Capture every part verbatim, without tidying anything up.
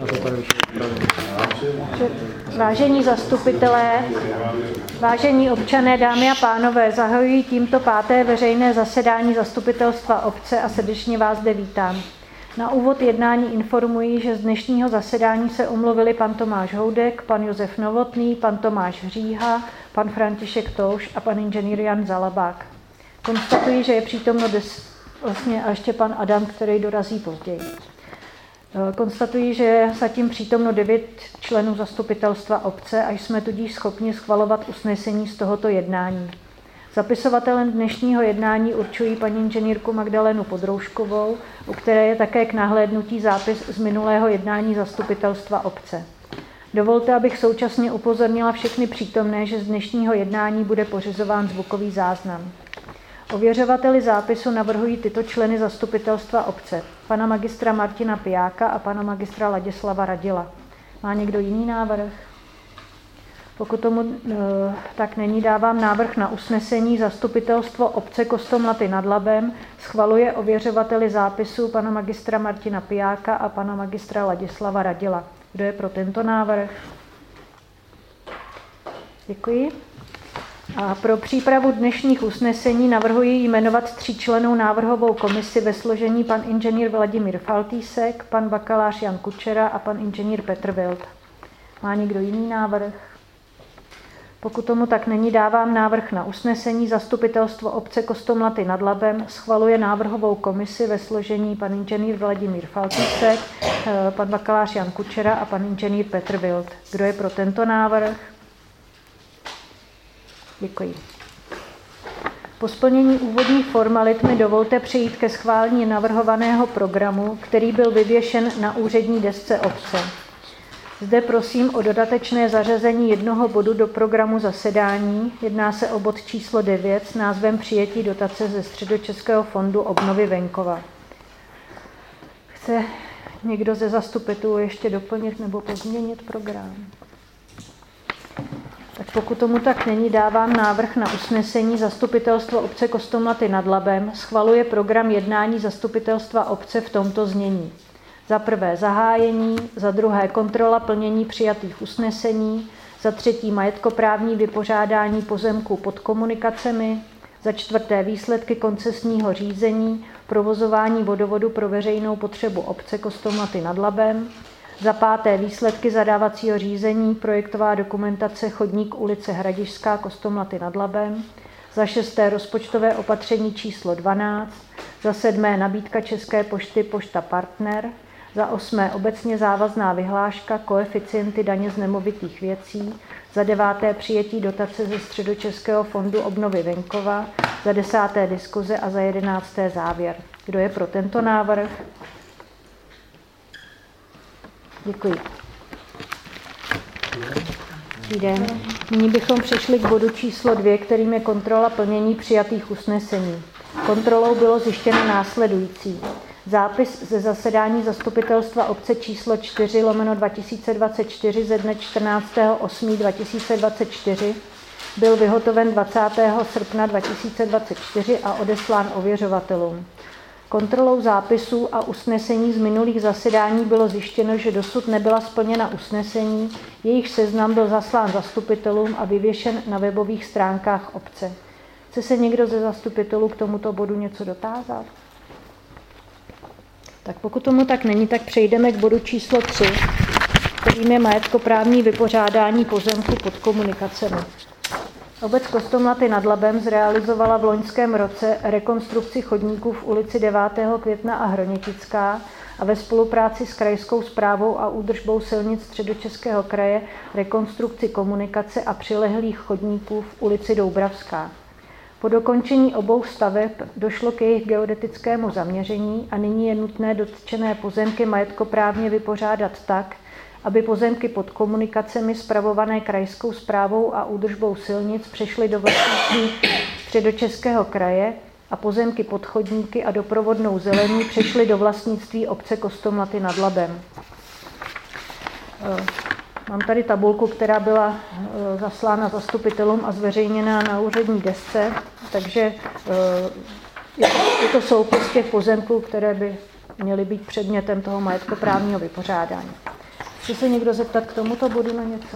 Vážení zastupitelé, vážení občané, dámy a pánové, zahajuji tímto páté veřejné zasedání zastupitelstva obce a srdečně vás zde vítám. Na úvod jednání informuji, že z dnešního zasedání se omluvili pan Tomáš Houdek, pan Josef Novotný, pan Tomáš Hříha, pan František Touš a pan inženýr Jan Zalabák. Konstatuji, že je přítomno des, vlastně a ještě pan Adam, který dorazí později. Konstatuji, že je zatím přítomno devět členů zastupitelstva obce a jsme tudíž schopni schvalovat usnesení z tohoto jednání. Zapisovatelem dnešního jednání určují paní inženýrku Magdalenu Podrouškovou, u které je také k nahlédnutí zápis z minulého jednání zastupitelstva obce. Dovolte, abych současně upozornila všechny přítomné, že z dnešního jednání bude pořizován zvukový záznam. Ověřovateli zápisu navrhují tyto členy zastupitelstva obce, pana magistra Martina Pijáka a pana magistra Ladislava Radila. Má někdo jiný návrh? Pokud tomu e, tak není, dávám návrh na usnesení zastupitelstvo obce Kostomlaty nad Labem schvaluje ověřovateli zápisu pana magistra Martina Pijáka a pana magistra Ladislava Radila. Kdo je pro tento návrh? Děkuji. A pro přípravu dnešních usnesení navrhuji jmenovat tříčlennou návrhovou komisi ve složení pan inženýr Vladimír Faltýsek, pan bakalář Jan Kučera a pan inženýr Petr Wild. Má někdo jiný návrh? Pokud tomu tak není, dávám návrh na usnesení zastupitelstvo obce Kostomlaty nad Labem schvaluje návrhovou komisi ve složení pan inženýr Vladimír Faltýsek, pan bakalář Jan Kučera a pan inženýr Petr Wild. Kdo je pro tento návrh? Děkuji. Po splnění úvodních formalit mi dovolte přejít ke schválení navrhovaného programu, který byl vyvěšen na úřední desce obce. Zde prosím o dodatečné zařazení jednoho bodu do programu zasedání. Jedná se o bod číslo devět s názvem Přijetí dotace ze Středočeského fondu obnovy venkova. Chce někdo ze zastupitelů ještě doplnit nebo pozměnit program? Tak pokud tomu tak není, dávám návrh na usnesení zastupitelstvo obce Kostomlaty nad Labem schvaluje program jednání zastupitelstva obce v tomto znění. Za prvé zahájení, za druhé kontrola plnění přijatých usnesení, za třetí majetkoprávní vypořádání pozemků pod komunikacemi, za čtvrté výsledky koncesního řízení, provozování vodovodu pro veřejnou potřebu obce Kostomlaty nad Labem, za páté výsledky zadávacího řízení, projektová dokumentace chodník ulice Hradišská Kostomlaty nad Labem, za šesté rozpočtové opatření číslo dvanáct, za sedmé nabídka České pošty Pošta Partner, za osmé obecně závazná vyhláška koeficienty daně z nemovitých věcí, za deváté přijetí dotace ze Středočeského fondu obnovy venkova, za desáté diskuze a za jedenácté závěr. Kdo je pro tento návrh? Děkuji. Dobrý den. Nyní bychom přešli k bodu číslo dvě, kterým je kontrola plnění přijatých usnesení. Kontrolou bylo zjištěno následující. Zápis ze zasedání zastupitelstva obce číslo čtyři lomeno dva tisíce dvacet čtyři ze dne čtrnáctého osmého dva tisíce dvacet čtyři byl vyhotoven dvacátého srpna dva tisíce dvacet čtyři a odeslán ověřovatelům. Kontrolou zápisů a usnesení z minulých zasedání bylo zjištěno, že dosud nebyla splněna usnesení, jejich seznam byl zaslán zastupitelům a vyvěšen na webových stránkách obce. Chce se někdo ze zastupitelů k tomuto bodu něco dotázat? Tak pokud tomu tak není, tak přejdeme k bodu číslo tři, kterým je majetkoprávní vypořádání pozemku pod komunikacemi. Obec Kostomlaty nad Labem zrealizovala v loňském roce rekonstrukci chodníků v ulici devátého května a Hronětická a ve spolupráci s krajskou správou a údržbou silnic Středočeského kraje rekonstrukci komunikace a přilehlých chodníků v ulici Doubravská. Po dokončení obou staveb došlo k jejich geodetickému zaměření a nyní je nutné dotčené pozemky majetkoprávně vypořádat tak, aby pozemky pod komunikacemi spravované krajskou správou a údržbou silnic přešly do vlastnictví Středočeského kraje a pozemky pod chodníky a doprovodnou zelení přešly do vlastnictví obce Kostomlaty nad Labem. Mám tady tabulku, která byla zaslána zastupitelům a zveřejněna na úřední desce, takže je to soupis těch pozemků, které by měly být předmětem toho majetkoprávního vypořádání. Chce se někdo zeptat k tomuto bodu na něco?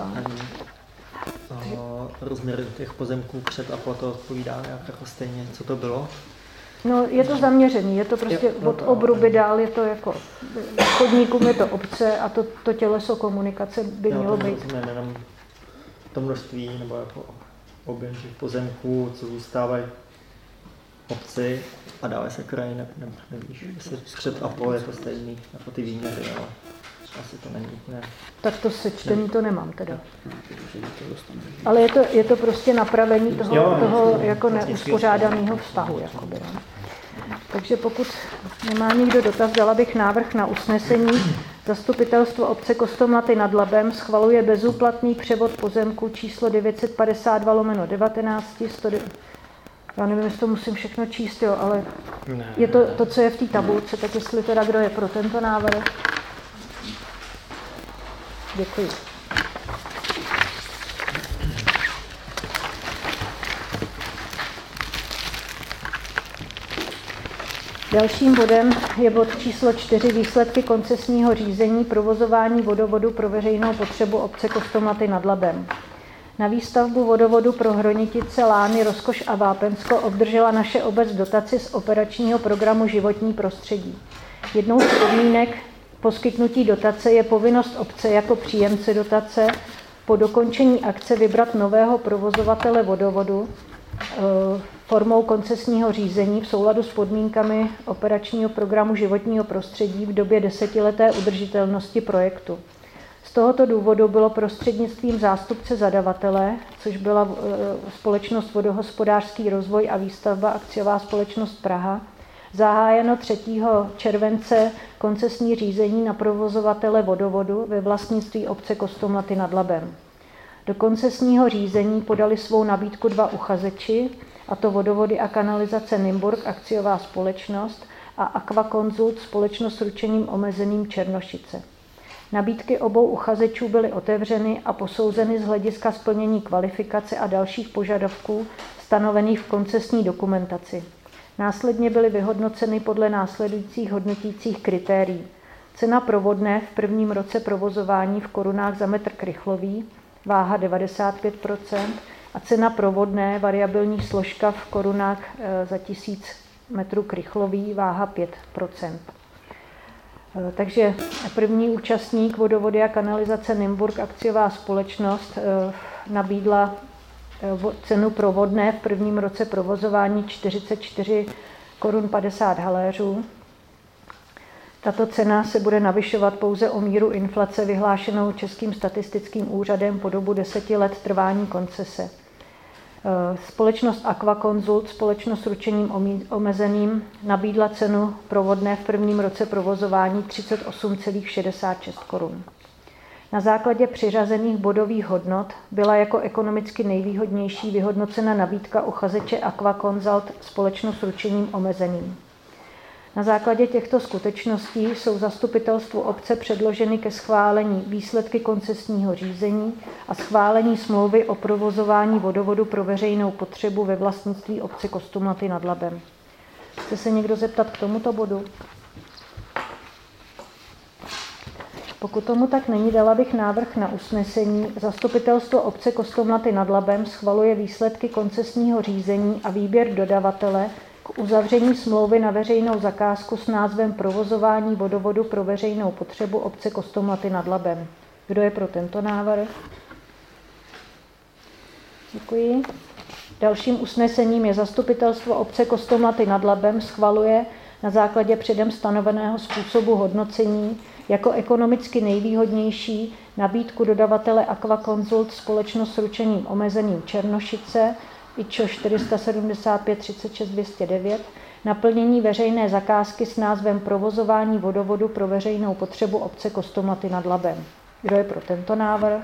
Rozměr těch pozemků před a po to odpovídá nějak jako stejně, co to bylo? No, je to zaměřený, je to prostě jo, od obruby dál, je to jako chodníkům je to obce a to, to těleso komunikace by jo, mělo být. Ne, jenom to množství nebo jako objem těch pozemků, co zůstávají obci a dále se kraj, ne, ne, nevíš, jestli před a po je to stejný, jako ty výměry, ale asi to není. Ne. Tak to sečtení to nemám teda. Ale je to, je to prostě napravení toho, jo, toho jako neuspořádaného vztahu. Jakoby, no. Takže pokud nemá nikdo dotaz, dala bych návrh na usnesení. Zastupitelstvo obce Kostomlaty nad Labem schvaluje bezúplatný převod pozemku číslo devět set padesát dva lomeno devatenáct. Já nevím, jestli to musím všechno číst, jo, ale je to to, co je v té tabulce, tak jestli teda kdo je pro tento návrh. Děkuji. Dalším bodem je bod číslo čtyři, výsledky koncesního řízení provozování vodovodu pro veřejnou potřebu obce Kostomlaty nad Labem. Na výstavbu vodovodu pro Hronitice, Lány, Rozkoš a Vápensko obdržela naše obec dotaci z operačního programu Životní prostředí. Jednou z podmínek poskytnutí dotace je povinnost obce jako příjemce dotace po dokončení akce vybrat nového provozovatele vodovodu formou koncesního řízení v souladu s podmínkami operačního programu Životního prostředí v době desetileté udržitelnosti projektu. Z tohoto důvodu bylo prostřednictvím zástupce zadavatele, což byla společnost Vodohospodářský rozvoj a výstavba akciová společnost Praha, zahájeno třetího července koncesní řízení na provozovatele vodovodu ve vlastnictví obce Kostomlaty nad Labem. Do koncesního řízení podali svou nabídku dva uchazeči, a to Vodovody a kanalizace Nymburk, akciová společnost, a Aquaconsult, společnost s ručením omezeným Černošice. Nabídky obou uchazečů byly otevřeny a posouzeny z hlediska splnění kvalifikace a dalších požadavků stanovených v koncesní dokumentaci. Následně byly vyhodnoceny podle následujících hodnotících kritérií. Cena provodné v prvním roce provozování v korunách za metr krychlový, váha devadesát pět procent, a cena provodné variabilní složka v korunách za tisíc metrů krychlový, váha pět procent. Takže první účastník Vodovody a kanalizace Nymburk, akciová společnost, nabídla cenu provodné v prvním roce provozování čtyřicet čtyři korun padesát haléřů. Tato cena se bude navyšovat pouze o míru inflace vyhlášenou Českým statistickým úřadem po dobu deseti let trvání koncese. Společnost Aquaconsult, společnost s ručením omezeným, nabídla cenu provodné v prvním roce provozování třicet osm celá šedesát šest korun. Na základě přiřazených bodových hodnot byla jako ekonomicky nejvýhodnější vyhodnocena nabídka uchazeče Aquaconsult, společnost s ručením omezeným. Na základě těchto skutečností jsou zastupitelstvu obce předloženy ke schválení výsledky koncesního řízení a schválení smlouvy o provozování vodovodu pro veřejnou potřebu ve vlastnictví obce Kostomlaty nad Labem. Chce se někdo zeptat k tomuto bodu? Pokud tomu tak není, dala bych návrh na usnesení. Zastupitelstvo obce Kostomlaty nad Labem schvaluje výsledky koncesního řízení a výběr dodavatele k uzavření smlouvy na veřejnou zakázku s názvem Provozování vodovodu pro veřejnou potřebu obce Kostomlaty nad Labem. Kdo je pro tento návrh? Děkuji. Dalším usnesením je zastupitelstvo obce Kostomlaty nad Labem schvaluje na základě předem stanoveného způsobu hodnocení jako ekonomicky nejvýhodnější nabídku dodavatele Aquaconsult, společnost s ručením omezeným Černošice, I Č O čtyři sedm pět třicet šest dvě sto devět, naplnění veřejné zakázky s názvem Provozování vodovodu pro veřejnou potřebu obce Kostomlaty nad Labem. Kdo je pro tento návrh?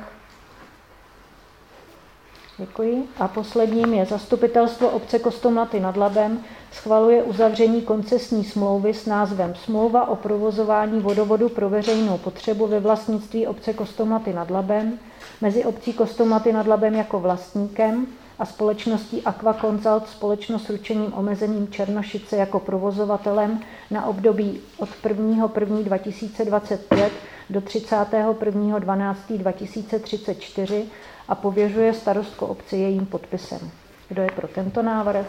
Děkuji. A posledním je zastupitelstvo obce Kostomlaty nad Labem schvaluje uzavření koncesní smlouvy s názvem Smlouva o provozování vodovodu pro veřejnou potřebu ve vlastnictví obce Kostomlaty nad Labem mezi obcí Kostomlaty nad Labem jako vlastníkem a společností Aqua Consult společnost s ručením omezeným Černošice jako provozovatelem na období od prvního prvního dva tisíce dvacet pět do třicátého prvního dvanáctého dva tisíce třicet čtyři a pověřuje starostku obce jejím podpisem. Kdo je pro tento návrh?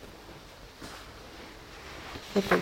Děkuji.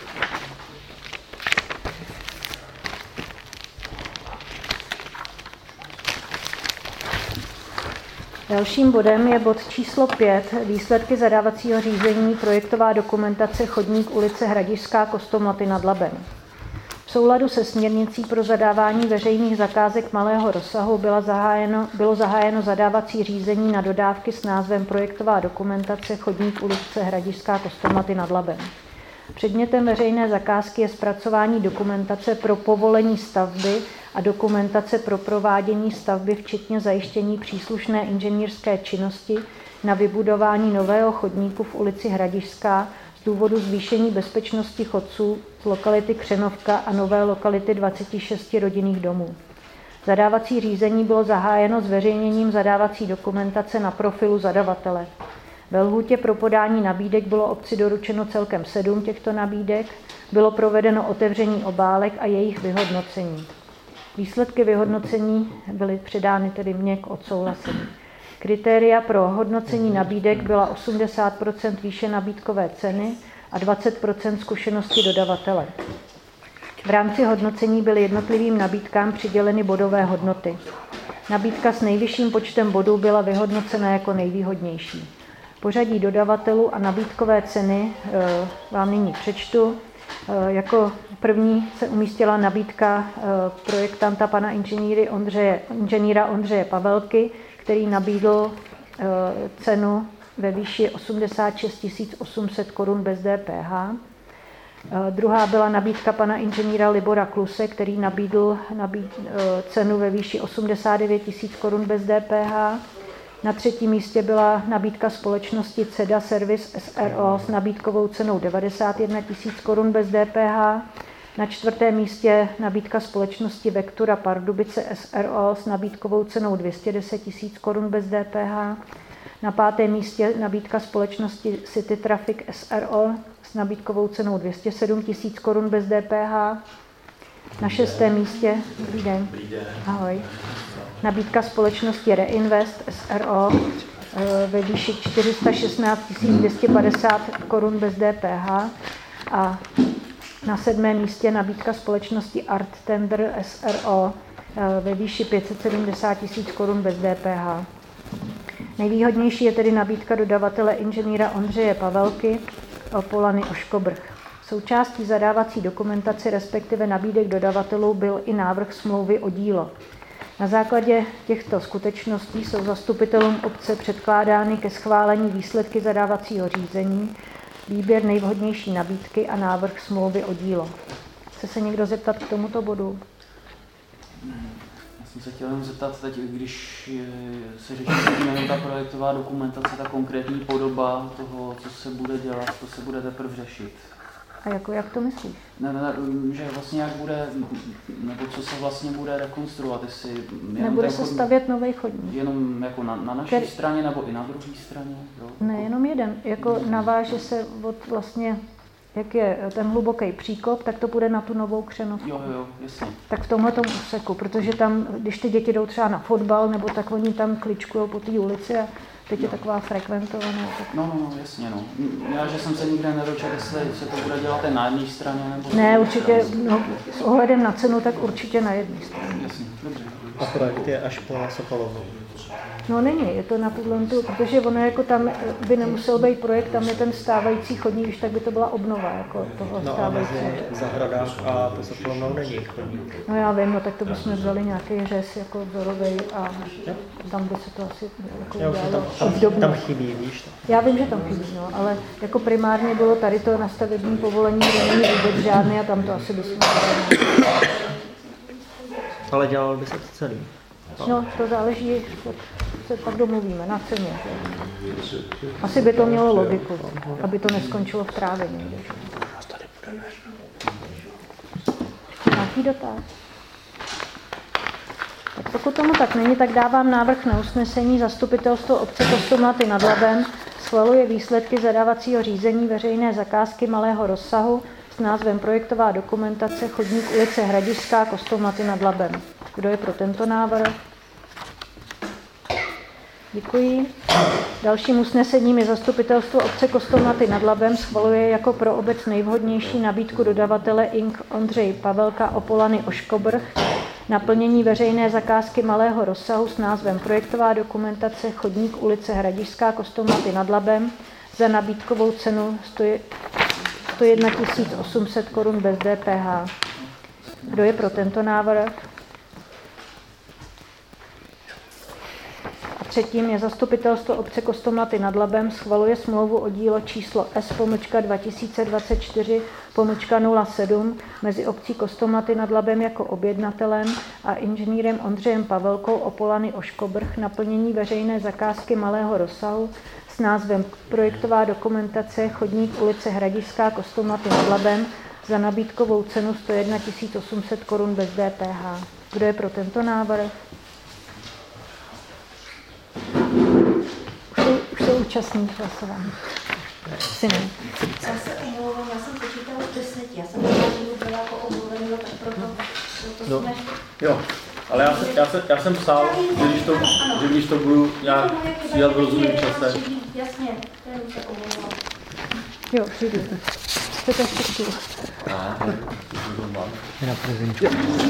Dalším bodem je bod číslo pět, výsledky zadávacího řízení, projektová dokumentace chodník ulice Hradišská, Kostomlaty nad Labem. V souladu se směrnicí pro zadávání veřejných zakázek malého rozsahu bylo zahájeno, bylo zahájeno zadávací řízení na dodávky s názvem projektová dokumentace chodník ulice Hradišská, Kostomlaty nad Labem. Předmětem veřejné zakázky je zpracování dokumentace pro povolení stavby a dokumentace pro provádění stavby, včetně zajištění příslušné inženýrské činnosti na vybudování nového chodníku v ulici Hradišská z důvodu zvýšení bezpečnosti chodců z lokality Křenovka a nové lokality dvacet šest rodinných domů. Zadávací řízení bylo zahájeno zveřejněním zadávací dokumentace na profilu zadavatele. Ve lhůtě pro podání nabídek bylo obci doručeno celkem sedm těchto nabídek, bylo provedeno otevření obálek a jejich vyhodnocení. Výsledky vyhodnocení byly předány tedy mně k odsouhlasení. Kritéria pro hodnocení nabídek byla osmdesát procent výše nabídkové ceny a dvacet procent zkušenosti dodavatele. V rámci hodnocení byly jednotlivým nabídkám přiděleny bodové hodnoty. Nabídka s nejvyšším počtem bodů byla vyhodnocena jako nejvýhodnější. Pořadí dodavatelů a nabídkové ceny e, vám nyní přečtu. E, jako první se umístila nabídka e, projektanta pana inženýry Ondřeje, inženýra Ondřeje Pavelky, který nabídl e, cenu ve výši osmdesát šest tisíc osm set korun bez D P H. E, druhá byla nabídka pana inženýra Libora Kluse, který nabídl nabíd, e, cenu ve výši osmdesát devět tisíc korun bez D P H. Na třetím místě byla nabídka společnosti Ceda Service S R O s nabídkovou cenou devadesát jedna tisíc korun bez D P H. Na čtvrtém místě nabídka společnosti Vektura Pardubice S R O s nabídkovou cenou dvě stě deset tisíc korun bez D P H. Na pátém místě nabídka společnosti City Traffic S R O s nabídkovou cenou dvě stě sedm tisíc korun bez D P H. Na šestém místě, dobrý den, ahoj, nabídka společnosti Reinvest S R O ve výši čtyři sta šestnáct tisíc dvě stě padesát korun bez D P H a na sedmém místě nabídka společnosti Art Tender S R O ve výši pět set sedmdesát tisíc korun bez D P H. Nejvýhodnější je tedy nabídka dodavatele inženýra Ondřeje Pavelky Polany Oškobrch. Součástí zadávací dokumentace, respektive nabídek dodavatelů, byl i návrh smlouvy o dílo. Na základě těchto skutečností jsou zastupitelům obce předkládány ke schválení výsledky zadávacího řízení, výběr nejvhodnější nabídky a návrh smlouvy o dílo. Chce se někdo zeptat k tomuto bodu? Já jsem se chtěl jen zeptat teď, když se řeší ta projektová dokumentace, ta konkrétní podoba toho, co se bude dělat, to se bude teprve řešit. A jako, jak to myslíš? Ne, ne, že vlastně jak bude, nebo co se vlastně bude rekonstruovat, jestli... Nebude se stavět nový chodník. Jenom jako na, na naší Který... straně, nebo i na druhé straně? Jo? Ne, jenom jeden. Jako naváže se od vlastně, jak je ten hluboký příkop, tak to bude na tu novou Křenovku. Jo, jo, jasně. Tak v tomhletom úseku, protože tam, když ty děti jdou třeba na fotbal, nebo tak oni tam kličkujou po té ulici a teď je taková frekventovaná. Tak... No, no, no, jasně, no. Já, že jsem se nikde nedočetl, jestli se to bude dělat na jedné straně, nebo... Ne, určitě, no, s ohledem na cenu, tak určitě na jedné straně. Jasně, dobře. A projekt je až po Sokolovou. No není, je to na tuhle, protože ono jako tam by nemusel být projekt, tam je ten stávající chodník, když tak by to byla obnova jako toho no stávajícího. No a mezi zahradách a to Sokolovnou není chodník. No já vím, no tak to bychom vzali nějaký řez jako vzorovej a tam by se to asi jako já udělalo tam, obdobně. Tam chybí, víš to. Já vím, že tam chybí, no, ale jako primárně bylo tady to na stavební povolení, kde není vůbec žádný a tam to asi bychom vzali. Ale dělalo by se to celý. No, to záleží, se pak domluvíme na ceně. Asi by to mělo logiku, aby to neskončilo v trávě někde. Nějaký dotaz? Tak Pokud tomu tak není, tak dávám návrh na usnesení. Zastupitelstvo obce Kostomlaty nad Labem schvaluje výsledky zadávacího řízení veřejné zakázky malého rozsahu s názvem Projektová dokumentace chodník ulice Hradišťská, Kostomlaty nad Labem. Kdo je pro tento návrh? Děkuji. Dalším usnesením je zastupitelstvo obce Kostomlaty nad Labem schvaluje jako pro obec nejvhodnější nabídku dodavatele Ing. Ondřej Pavelka Opolany Oškobrch na plnění veřejné zakázky malého rozsahu s názvem Projektová dokumentace chodník ulice Hradišťská, Kostomlaty nad Labem za nabídkovou cenu sto jedna tisíc osm set korun bez D P H. Kdo je pro tento návrh? A třetím je zastupitelstvo obce Kostomlaty nad Labem schvaluje smlouvu o dílo číslo S dva tisíce dvacet čtyři nula sedm mezi obcí Kostomlaty nad Labem jako objednatelem a inženýrem Ondřejem Pavelkou Opolany Oškobrch na plnění veřejné zakázky malého rozsahu s názvem Projektová dokumentace chodník ulice Hradišťská, Kostomlaty nad Labem za nabídkovou cenu sto jedna tisíc osm set korun bez D P H. Kdo je pro tento návrh? Už jsou, už jsou účastník hlasování. Asi ne. Já se omlouvám, já jsem počítala v deseti, já jsem byla jako omluvený, tak proto, proto no. jsme... Jo, ale já, se, já, se, já jsem psal, že když to, že když to budu nějak přidat v rozumném čase. Jasně, to je se omlouvám. Jo, přijdu. Chcete ještě stůl? Na prezenčku.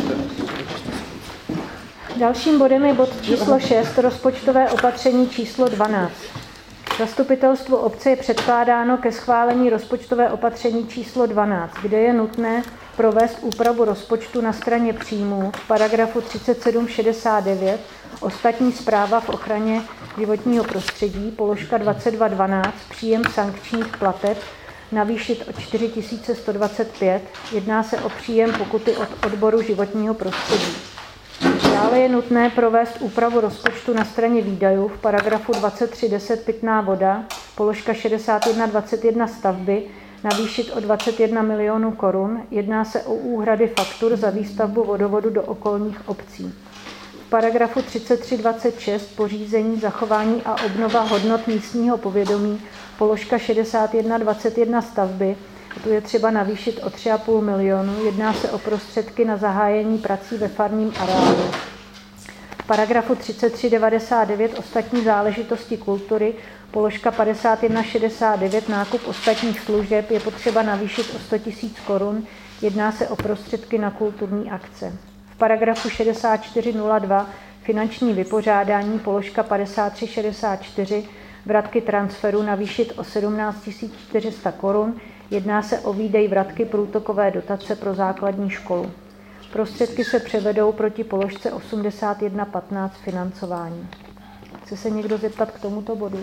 Dalším bodem je bod číslo šest, rozpočtové opatření číslo dvanáct. Zastupitelstvu obce je předkládáno ke schválení rozpočtové opatření číslo dvanáct, kde je nutné provést úpravu rozpočtu na straně příjmů v paragrafu třicet sedm šedesát devět, ostatní správa v ochraně životního prostředí, položka dvacet dva dvanáct, příjem sankčních plateb, navýšit o čtyři tisíce sto dvacet pět, jedná se o příjem pokuty od odboru životního prostředí. Dále je nutné provést úpravu rozpočtu na straně výdajů v paragrafu dvacet tři deset pitná voda, položka šedesát jedna dvacet jedna stavby, navýšit o dvacet jedna milionů korun, jedná se o úhrady faktur za výstavbu vodovodu do okolních obcí. V paragrafu třicet tři dvacet šest pořízení, zachování a obnova hodnot místního povědomí, položka šedesát jedna dvacet jedna stavby, tu je třeba navýšit o tři a půl milionu, jedná se o prostředky na zahájení prací ve farním areálu. V paragrafu třicet tři devadesát devět ostatní záležitosti kultury, položka padesát jedna šedesát devět nákup ostatních služeb je potřeba navýšit o sto tisíc korun, jedná se o prostředky na kulturní akce. V paragrafu šedesát čtyři nula dva finanční vypořádání, položka padesát tři šedesát čtyři vratky transferu navýšit o sedmnáct tisíc čtyři sta korun, jedná se o výdej vratky průtokové dotace pro základní školu. Prostředky se převedou proti položce osmdesát jedna patnáct financování. Chce se někdo zeptat k tomuto bodu?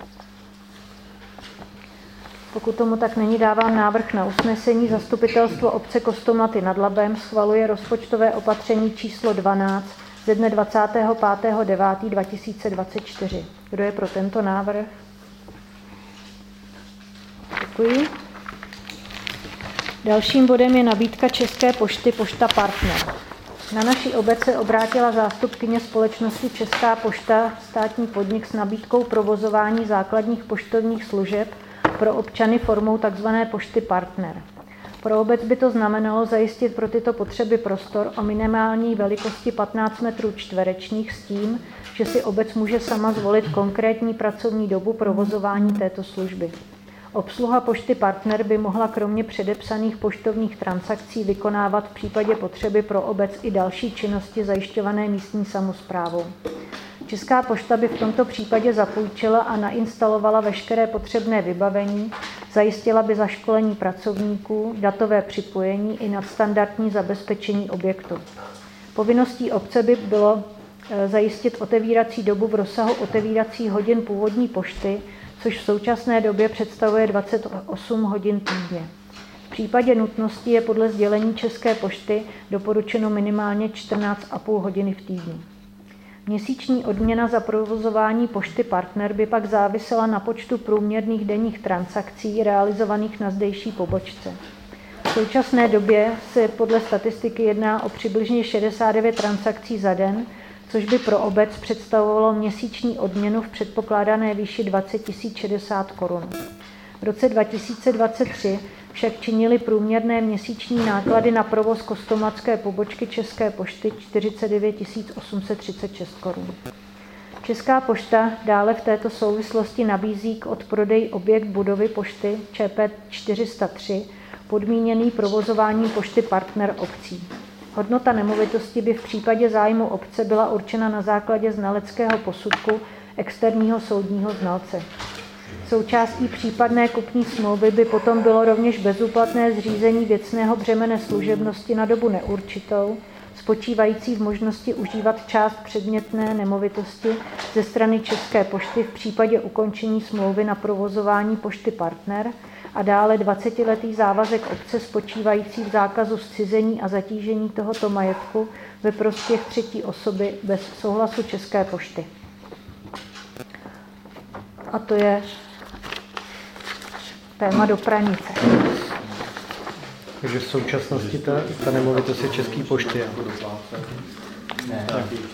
Pokud tomu tak není, dávám návrh na usnesení. Zastupitelstvo obce Kostomlaty nad Labem schvaluje rozpočtové opatření číslo dvanáct ze dne dvacátého pátého devátého dva tisíce dvacet čtyři. Kdo je pro tento návrh? Děkuji. Dalším bodem je nabídka České pošty Pošta Partner. Na naší obec se obrátila zástupkyně společnosti Česká pošta, státní podnik, s nabídkou provozování základních poštovních služeb pro občany formou tzv. Pošty Partner. Pro obec by to znamenalo zajistit pro tyto potřeby prostor o minimální velikosti patnáct metrů čtverečních s tím, že si obec může sama zvolit konkrétní pracovní dobu provozování této služby. Obsluha Pošty Partner by mohla kromě předepsaných poštovních transakcí vykonávat v případě potřeby pro obec i další činnosti zajišťované místní samosprávou. Česká pošta by v tomto případě zapůjčila a nainstalovala veškeré potřebné vybavení, zajistila by zaškolení pracovníků, datové připojení i nadstandardní zabezpečení objektu. Povinností obce by bylo zajistit otevírací dobu v rozsahu otevíracích hodin původní pošty, což v současné době představuje dvacet osm hodin týdně. V případě nutnosti je podle sdělení České pošty doporučeno minimálně čtrnáct a půl hodiny v týdnu. Měsíční odměna za provozování Pošty Partner by pak závisela na počtu průměrných denních transakcí realizovaných na zdejší pobočce. V současné době se podle statistiky jedná o přibližně šedesát devět transakcí za den, což by pro obec představovalo měsíční odměnu v předpokládané výši dvacet tisíc šedesát korun. V roce dva tisíce dvacet tři však činily průměrné měsíční náklady na provoz kostomatské pobočky České pošty čtyřicet devět tisíc osm set třicet šest korun. Česká pošta dále v této souvislosti nabízí k odprodeji objekt budovy pošty Č P čtyři sta tři podmíněný provozováním pošty partner obcí. Hodnota nemovitosti by v případě zájmu obce byla určena na základě znaleckého posudku externího soudního znalce. Součástí případné kupní smlouvy by potom bylo rovněž bezúplatné zřízení věcného břemene služebnosti na dobu neurčitou, spočívající v možnosti užívat část předmětné nemovitosti ze strany České pošty v případě ukončení smlouvy na provozování pošty partner a dále dvacetiletý závazek obce spočívající v zákazu zcizení a zatížení tohoto majetku ve prospěch třetí osoby bez souhlasu České pošty. A to je téma do pranice. Takže v současnosti ta, ta nemovitost je České pošty. Ne,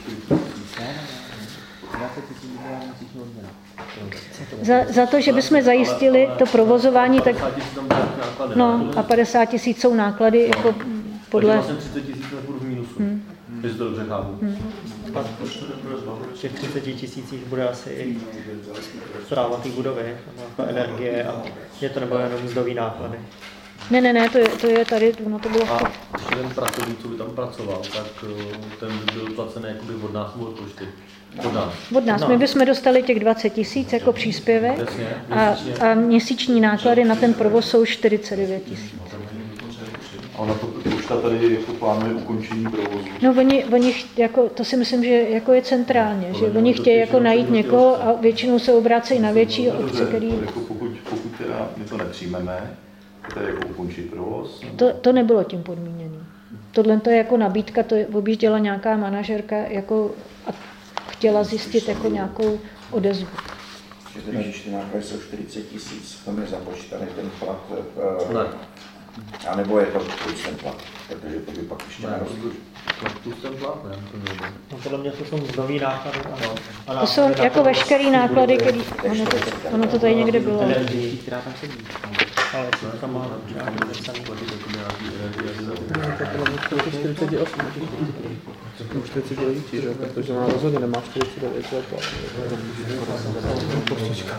Za, za to, že bychom zajistili to provozování, tak no a padesát tisíc jsou náklady jako podle... Takže vlastně třicet tisíc nepůjdu v mínusu, hmm. Když to dobře chápu. Hmm. V těch třiceti tisících bude asi i správa té budovy, jako energie a je to nebo jenom mzdový náklady. Ne, ne, ne, to je, to je tady, ono to bylo... A ještě ten pracovník, co by tam pracoval, tak ten by byl placený jakoby od nás od pošty. Od nás. Od nás. My bychom dostali těch dvacet tisíc jako příspěvek a, a měsíční náklady na ten provoz jsou čtyřicet devět tisíc. A ona to pošta tady jako plánuje ukončení provozu. No oni, oni jako, to si myslím, že jako je centrálně, že oni chtějí jako najít někoho a většinou se obrácejí na větší obce, který... Jako pokud, pokud teda my to nepřijmeme, to je jako ukončit provoz? To, to nebylo tím podmíněný. Tohle to je jako nabídka, to objížděla nějaká manažerka jako a chtěla zjistit jako nějakou odezvu. Že ty navýšené náklady jsou čtyřicet tisíc, v tom je započítaný ten plat, uh, ne. A nebo je to plus ten plat, protože to by pak ještě narostl. Plus ten plat, ne? No podle mě to jsou mzdový náklady. A to jsou jako veškerý náklady, který... Ono to, ono to tady někde bylo. Energii, která tam sedí. Ale jestli to tam má nějaký zapsaný platit, to by nějaký čtyřicet osm. čtyřicet devět, že? Protože má rozhodně nemá čtyřicet devět let. Poštička.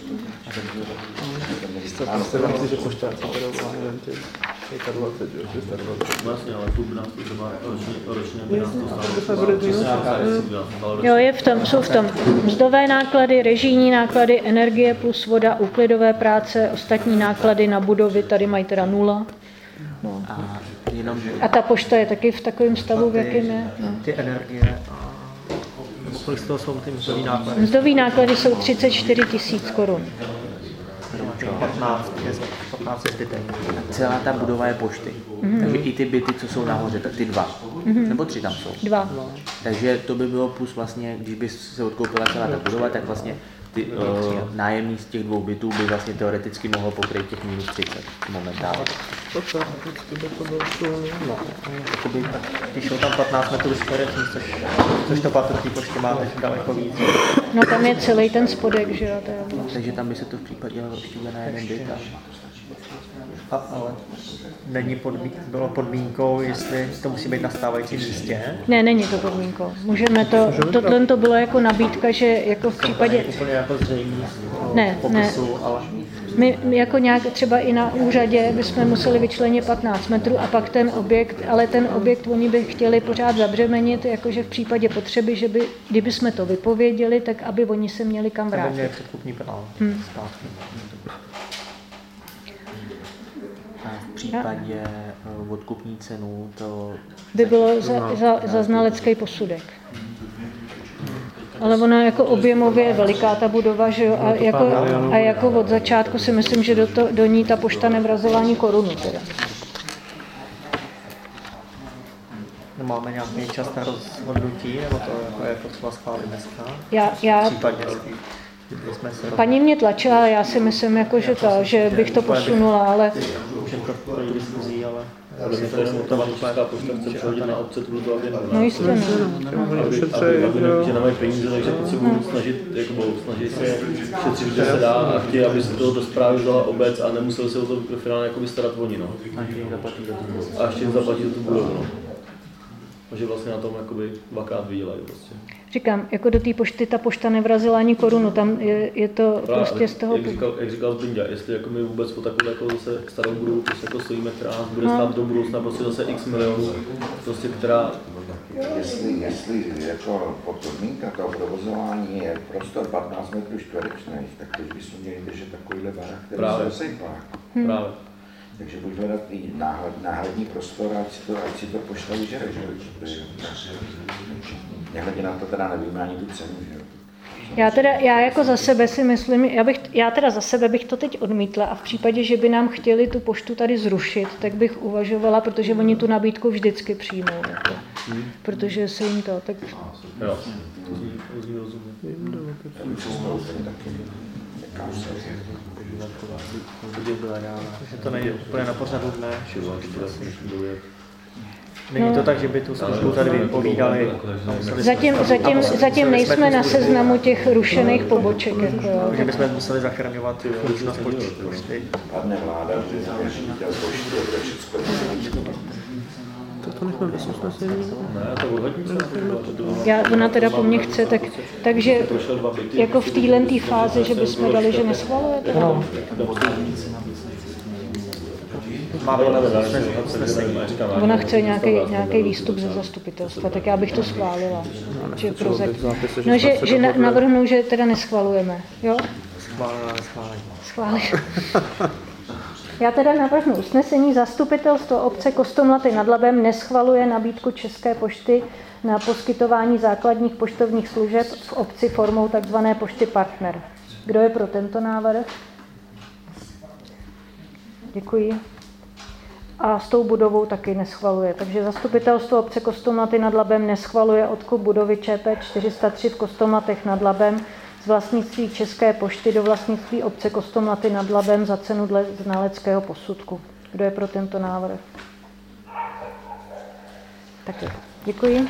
Se vám si, že pošťáci berou, nevím, ty dvacet, že? čtyřicet dvacet. Vlastně, ale furt by nás to třeba ročně by nás to stalo. Jo, je v tom, jsou v tom mzdové náklady, režijní náklady, energie plus voda, úklidové práce, ostatní náklady na budovy, tady mají teda nula. No. A, jenom, že... a ta pošta je taky v takovém stavu, v jakém je. No. Ty energie a kolik z toho jsou ty mzdový náklady? Mzdový náklady jsou třicet čtyři tisíc korun. patnáct, patnáct zbytek. Celá ta budova je pošty. Mm-hmm. Takže i ty byty, co jsou nahoře, tak ty dva. Mm-hmm. Nebo tři tam jsou. Dva. Takže to by bylo plus vlastně, když by se odkoupila celá ta budova, tak vlastně ty uh, nájemní z těch dvou bytů by vlastně teoreticky mohlo pokryt těch minus třicet momentálně. To teoreticky by to bylo no. Když jsou tam patnáct metrů čtverečních, což, což to patří poště máte daleko víc. No tam je celý ten spodek, že jo? To je vlastně. Takže tam by se to v případě rozštíhle na jeden byt. A, ale není podmín, bylo podmínkou, jestli to musí být na stávajícím místě? Ne, není to podmínkou. Můžeme to, tohle to bylo jako nabídka, že jako v případě... Úplně jako zřejmý ne, popisu, ne. Ale... My jako nějak třeba i na úřadě bychom museli vyčlenit patnáct metrů a pak ten objekt, ale ten objekt oni by chtěli pořád zabřemenit, jakože v případě potřeby, že by, kdyby jsme to vypověděli, tak aby oni se měli kam vrátit. To by měli předkupní právo. Hmm. A v případě odkupní cenu to... by bylo za, za, za znalecký posudek. Ale ona jako objemově je veliká ta budova, že jo? A, jako, a jako od začátku si myslím, že do, to, do ní ta pošta nevrazila ani korunu teda. Máme nějaký čas na rozhodnutí, nebo to jako je potřeba schválit dneska? Já, já, Případně, jsme se paní mě tlačila, ale já si myslím, jako, že, to, že bych to posunula, ale... Můžeme to projít diskuzí, ale Ale mě to jenom o tom, že Česká pošta chce přehodit na obce tuto agendu. No jistě ne. Aby, aby, aby že nemají peníze, takže teď se budou snažit, jako budou snažit se šetřit, kde se dá a chtějí, aby se to do zprávy vzala obec a nemuseli se o to ve finále jakoby starat oni, no. A ještě zaplatit za tu budovu, no. Takže vlastně na tom jakoby dvakrát vydělají prostě. Říkám, jako do té pošty ta pošta nevrazila ani korunu, tam je, je to Právě, prostě z toho... Jak říkal, jak říkal Zbinďa, jestli jako my vůbec po takovou jako zase starou budovu prostě jako stojíme, která nás bude stát do budoucna prostě zase x milionů, prostě která... Jestli, jestli jako podmínka toho provozování je prostor patnáct metrů čtverečných, tak teď bychom měli držet takovýhle barák, který Právě. se rozejklá. Hmm. Právě. Takže buď hledat i náhradní prostor, ať si to, ať si to pošta vyžere, že? Nehledě na to teda nevíme ani tu cenu, že? Já teda, já jako za sebe si myslím, já, bych, já teda za sebe bych to teď odmítla a v případě, že by nám chtěli tu poštu tady zrušit, tak bych uvažovala, protože oni tu nabídku vždycky přijmou, jako, hmm. protože se jim to, tak... Jo, to zní rozumím. Takže to nejde úplně na pořadu dne. Není to tak, že by tu službu tady vypovídali. Zatím, zatím, zatím nejsme na seznamu těch rušených poboček. Jako, jo. Že bychom museli zachraňovat funkčnost pošty. Padne vláda, že ředitel pošty, to je všechno. To nechme bez usnesení. Ne, to odhodím se. Já, ona teda po mně chce, tak, takže jako v téhle fázi, že bychom dali, že neschvalujete? No. Ona chce nějaký, nějaký výstup ze zastupitelstva, tak já bych to schválila. Že no, že, že navrhnu, že teda neschvalujeme, jo? Schválila, neschválila. Schválila. Já teda navrhnu usnesení. Zastupitelstvo obce Kostomlaty nad Labem neschvaluje nabídku České pošty na poskytování základních poštovních služeb v obci formou tzv. Pošty Partner. Kdo je pro tento návrh? Děkuji. A s tou budovou taky neschvaluje. Takže zastupitelstvo obce Kostomlaty nad Labem neschvaluje odkup budovy Č P čtyři sta tři v Kostomlatech nad Labem z vlastnictví České pošty do vlastnictví obce Kostomlaty nad Labem za cenu dle znaleckého posudku. Kdo je pro tento návrh? Taky. Děkuji.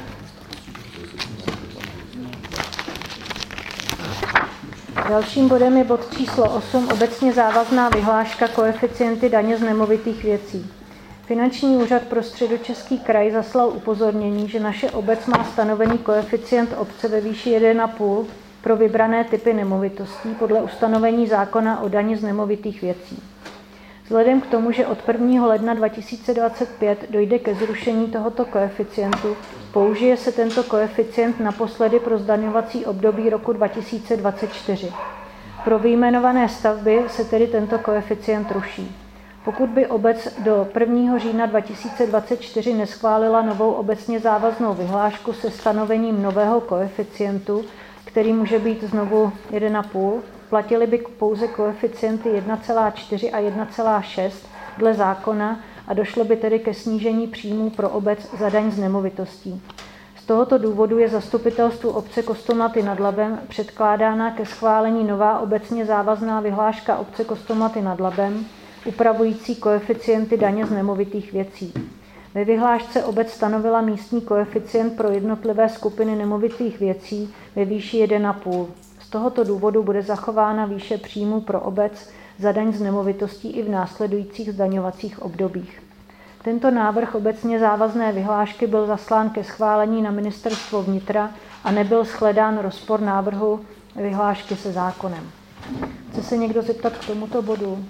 Dalším bodem je bod číslo osm, obecně závazná vyhláška koeficienty daně z nemovitých věcí. Finanční úřad pro Středočeský kraj zaslal upozornění, že naše obec má stanovený koeficient obce ve výši jedna celá pět pro vybrané typy nemovitostí podle ustanovení zákona o dani z nemovitých věcí. Vzhledem k tomu, že od prvního ledna dva tisíce dvacet pět dojde ke zrušení tohoto koeficientu, použije se tento koeficient naposledy pro zdaňovací období roku dva tisíce dvacet čtyři. Pro vyjmenované stavby se tedy tento koeficient ruší. Pokud by obec do prvního října dva tisíce dvacet čtyři neschválila novou obecně závaznou vyhlášku se stanovením nového koeficientu, který může být znovu jedna celá pět, platily by pouze koeficienty jedna celá čtyři a jedna celá šest dle zákona a došlo by tedy ke snížení příjmů pro obec za daň z nemovitostí. Z tohoto důvodu je zastupitelstvu obce Kostomlaty nad Labem předkládána ke schválení nová obecně závazná vyhláška obce Kostomlaty nad Labem, upravující koeficienty daně z nemovitých věcí. Ve vyhlášce obec stanovila místní koeficient pro jednotlivé skupiny nemovitých věcí ve výši jedna celá pět. Z tohoto důvodu bude zachována výše příjmů pro obec za daň z nemovitostí i v následujících zdaňovacích obdobích. Tento návrh obecně závazné vyhlášky byl zaslán ke schválení na ministerstvo vnitra a nebyl shledán rozpor návrhu vyhlášky se zákonem. Chce se někdo zeptat k tomuto bodu?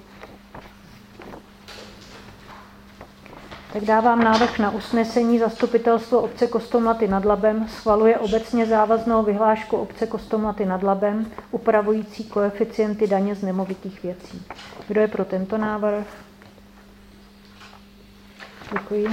Tak dávám návrh na usnesení. Zastupitelstvo obce Kostomlaty nad Labem schvaluje obecně závaznou vyhlášku obce Kostomlaty nad Labem upravující koeficienty daně z nemovitých věcí. Kdo je pro tento návrh? Děkuji.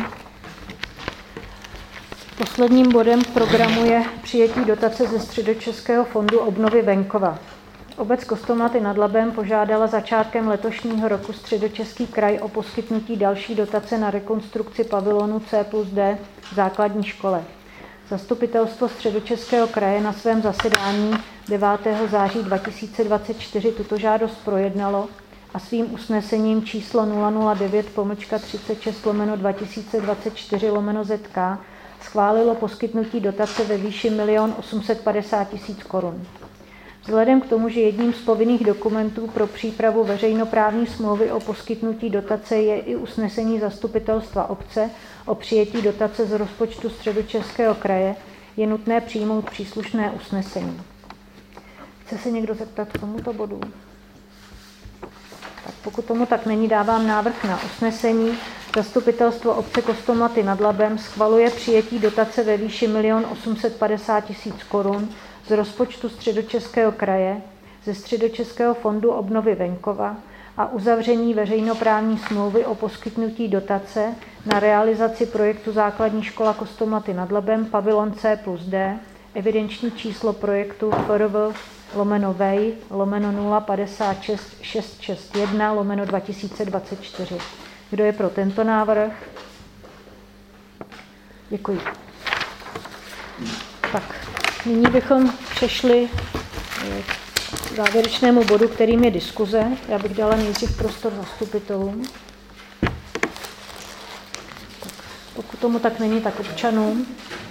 Posledním bodem programu je přijetí dotace ze Středočeského fondu obnovy venkova. Obec Kostomlaty nad Labem požádala začátkem letošního roku Středočeský kraj o poskytnutí další dotace na rekonstrukci pavilonu C plus D v základní škole. Zastupitelstvo Středočeského kraje na svém zasedání devátého září dva tisíce dvacet čtyři tuto žádost projednalo a svým usnesením číslo nula nula devět pomlčka třicet šest lomeno dva tisíce dvacet čtyři lomeno Z K schválilo poskytnutí dotace ve výši milion osm set padesát tisíc korun. Vzhledem k tomu, že jedním z povinných dokumentů pro přípravu veřejnoprávní smlouvy o poskytnutí dotace je i usnesení zastupitelstva obce o přijetí dotace z rozpočtu Středočeského kraje, je nutné přijmout příslušné usnesení. Chce se někdo zeptat k tomuto bodu? Tak pokud tomu tak není, dávám návrh na usnesení. Zastupitelstvo obce Kostomlaty nad Labem schvaluje přijetí dotace ve výši milion osm set padesát tisíc korun z rozpočtu Středočeského kraje, ze Středočeského fondu obnovy venkova a uzavření veřejnoprávní smlouvy o poskytnutí dotace na realizaci projektu Základní škola Kostomlaty nad Labem, pavilon C plus D, evidenční číslo projektu F R V lomeno vej lomeno nula padesát šest šest šest jedna lomeno dva tisíce dvacet čtyři. Kdo je pro tento návrh? Děkuji. Tak, nyní bychom přešli k závěrečnému bodu, kterým je diskuze. Já bych dala nejdřív prostor zastupitelům. Tak, pokud tomu tak není, tak občanům.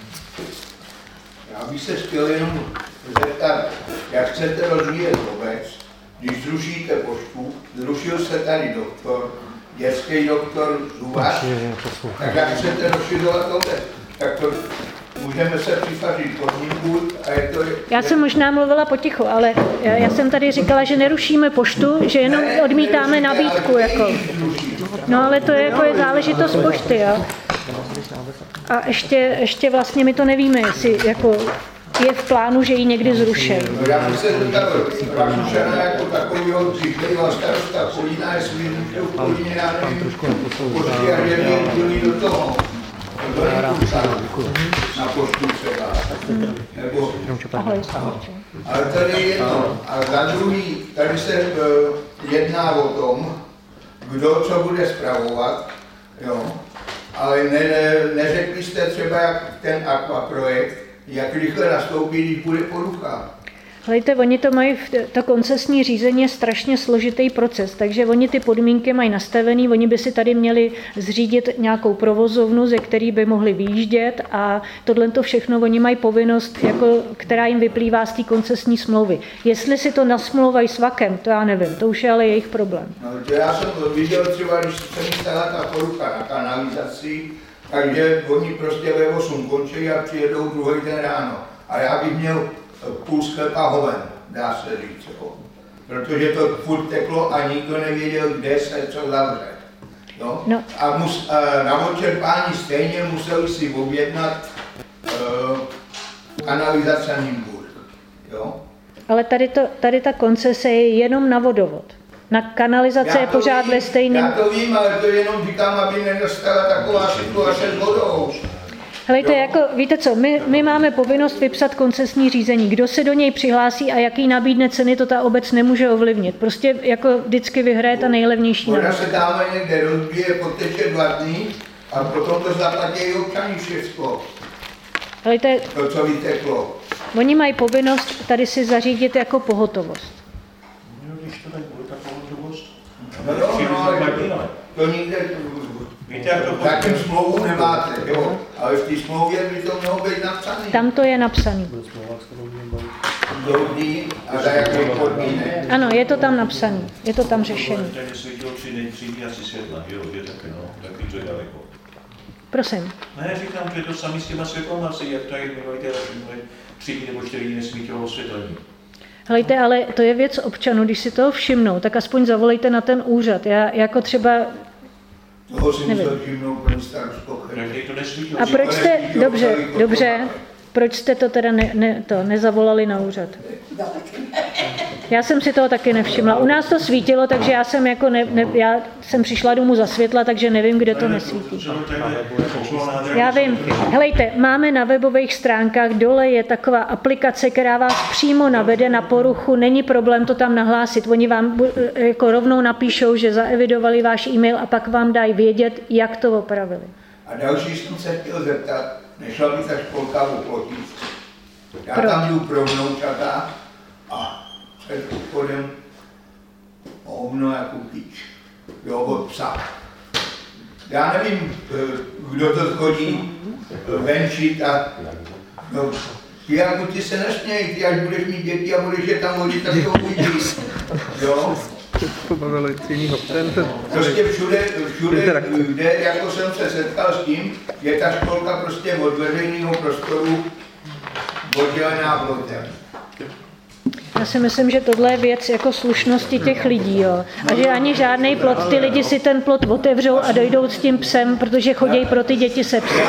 Já bych se chtěl jenom zeptat, jak chcete rozvíjet obec, když zrušíte poštu, zrušil se tady doktor, dětský doktor, zubař, tak jak chcete rozšiřovat obec, tak to můžeme se přifařit podniků a je to... Já jsem možná mluvila potichu, ale já, já jsem tady říkala, že nerušíme poštu, že jenom ne, odmítáme nabídku. Jako. No ale to je jako je záležitost pošty, jo. A ještě, ještě vlastně my to nevíme, jestli jako je v plánu, že ji někdy zruší. No já bych se zeptal Rakušana jako takovýho příkladu starosta Kolína, jestli to v Kolíně, já nevím, pošty a že měli do toho. Na poštu třeba. Nebo, ale tady je jedno. A za druhý, tady se jedná o tom, kdo co bude spravovat, jo. Ale ne, ne, neřekli jste třeba, jak ten akvaprojekt, jak rychle nastoupí, když bude porucha. Hejte, oni to mají, to koncesní řízení je strašně složitý proces, takže oni ty podmínky mají nastavený, oni by si tady měli zřídit nějakou provozovnu, ze který by mohli vyjíždět a tohle to všechno oni mají povinnost, jako, která jim vyplývá z té koncesní smlouvy. Jestli si to nasmlouvají s vakem, to já nevím, to už je ale jejich problém. No, to já jsem viděl třeba, když se mi stala ta porucha na kanalizaci, takže oni prostě ve osm končí a přijedou druhý den ráno. A já bych měl půl sklepa hoven, dá se říct, jo. Protože to furt teklo a nikdo nevěděl, kde se co zavře. Jo? No. A, mus, a na odčerpání stejně museli si objednat uh, kanalizace Nymburk. Jo? Ale tady, to, tady ta koncese je jenom na vodovod. Na kanalizace je pořád ve stejném... Já to vím, ale to jenom říkám, aby nedostala taková situace s vodou. Helejte, jako, víte co, my, my máme povinnost vypsat koncesní řízení. Kdo se do něj přihlásí a jaký nabídne ceny, to ta obec nemůže ovlivnit. Prostě jako vždycky vyhraje ta nejlevnější. Ona se dáme někde rozbije, poteče dva dny a potom to zaplatí občaní všechno. Helejte, to, co vyteklo. Oni mají povinnost tady si zařídit jako pohotovost. No, když to tak bude, ta pohotovost. No, no, no, ale to nikde... Víte, jak to takým smlouvu nemáte, jo, ale v té smlouvě by to mělo být napsané. Tam to je napsané. Dohodí a za jaký podmínek. Ano, je to tam napsané, je to tam řešené. Tady svítilo tři dny, tři dny asi světla, jo, je taky, no, taky to je daleko. Prosím. Ne, říkám, že to samý s těma světlama, jak tady minulý tři dny nebo čtyři dny nesvítilo osvětlení. Helejte, ale to je věc občanů, když si toho všimnou, tak aspoň zavolejte na ten úřad. Já jako třeba... Toho si musel všimnout paní starostko. A proč jste, dobře, dobře, proč jste to teda ne, ne, to, nezavolali na úřad? Já jsem si toho taky nevšimla. U nás to svítilo, takže já jsem jako ne, ne, já jsem přišla domů za světla, takže nevím, kde to nesvítí. Já vím. Helejte, máme na webových stránkách, dole je taková aplikace, která vás přímo navede na poruchu, není problém to tam nahlásit. Oni vám jako rovnou napíšou, že zaevidovali váš e-mail a pak vám dají vědět, jak to opravili. A další jsem se chtěl zeptat, nešla by ta školka oplotit. Já Proč? tam jdu pro vnoučata a před obchodem, no, hovno jako píč, jo, od psa. Já nevím, kdo to chodí venčit a no, ty jako ti se nesměj, ty až budeš mít děti a budeš je tam hodit, tak to uvidíš, jo. Prostě všude, všude, kde jako jsem se setkal s tím, je ta školka prostě od veřejného prostoru oddělená plotem. Já si myslím, že tohle je věc jako slušnosti těch lidí, jo. A že ani žádný plot, ty lidi si ten plot otevřou a dojdou s tím psem, protože chodí pro ty děti se psem.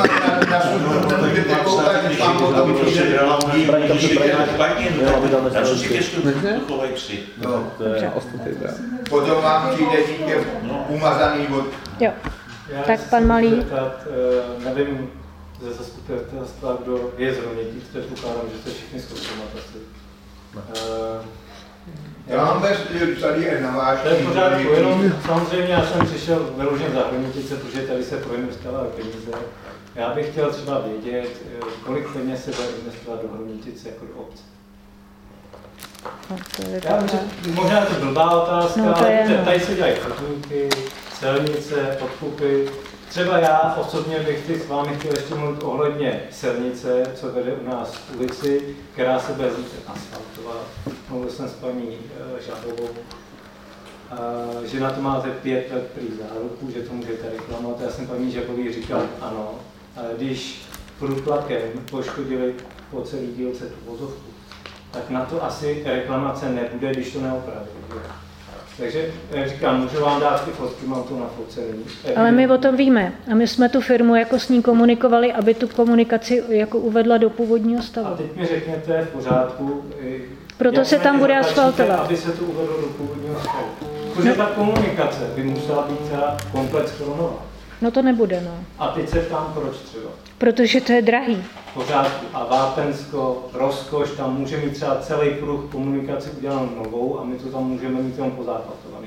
Potom vám přijde dítě umazaný od... Jo, tak pan Malý. Nevím ze zastupitelstva, kdo je z Ronětic, předpokládám, že jste všichni z Kostomataci. Uh, já mám bez, tady je na váš. To je v pořádku, jenom samozřejmě já jsem přišel vyložen za Hromitice, protože tady se proinvestovaly peníze. Já bych chtěl třeba vědět, kolik peněz se bude investovat do Hromitice jako do obce. No, to je já, možná je to blbá otázka, no, to ale je, tady se dělají chodníky, silnice, odkupy. Třeba já osobně bych s vámi chtěl ještě mluvit ohledně silnice, co vede u nás v ulici, která se bude zítra asfaltovat. Mluvil jsem s paní Žabovou, že na to máte pět let prý záruku, že to můžete reklamovat. Já jsem paní Žabový říkal ano, ale když průtlakem poškodili po celý dílce tu vozovku, tak na to asi reklamace nebude, když to neopraví. Takže říkám, můžu vám dát ty fotky, mám to nafocení. Ale my o tom víme a my jsme tu firmu jako s ní komunikovali, aby tu komunikaci jako uvedla do původního stavu. A teď mi řekněte v pořádku, proto se tam bude asfaltovat. Aby se to uvedlo do původního stavu. Protože ta komunikace by musela být teda komplet skronová. No to nebude, no. A teď se ptám, proč třeba? Protože to je drahý. V pořádku. A Vápensko, Rozkoš, tam může mít třeba celý pruh komunikaci udělanou novou a my to tam můžeme mít jenom pozáplatovaný.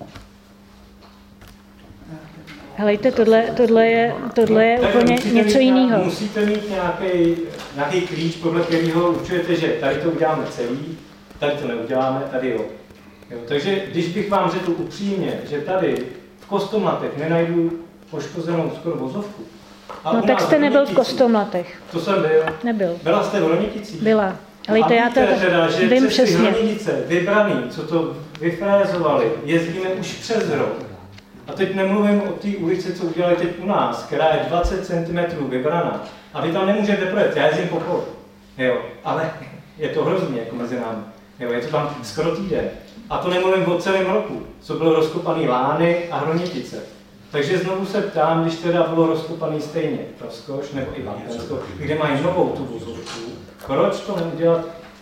Helejte, tohle, tohle je, tohle je úplně něco jiného. Musíte mít nějaký, nějaký klíč, podle kterého určujete, že tady to uděláme celý, tady to neuděláme, tady jo. jo. Takže když bych vám řekl upřímně, že tady v Kostomlatech nenajdu poškozenou skoro vozovku. No tak jste nebyl v Kostomlatech. To jsem byl. Nebyl. Byla jste v Roněticích? Byla. Ale a já to teda, že vím přes přesně. ty Hronice vybraný, co to vyfrézovali, jezdíme už přes rok. A teď nemluvím o té ulici, co udělali teď u nás, která je dvacet centimetrů vybraná. A vy tam nemůžete projet, já jezdím po poli. Jo, ale je to hrozný jako mezi námi. Jo, je to tam skoro týden. A to nemluvím o celém roku, co bylo rozkopaný Lány a Hronice. Takže znovu se ptám, když teda bylo rozkopaný stejně Rozkoš nebo i Vápensko, kde mají novou tu vozovku, proč to neudělat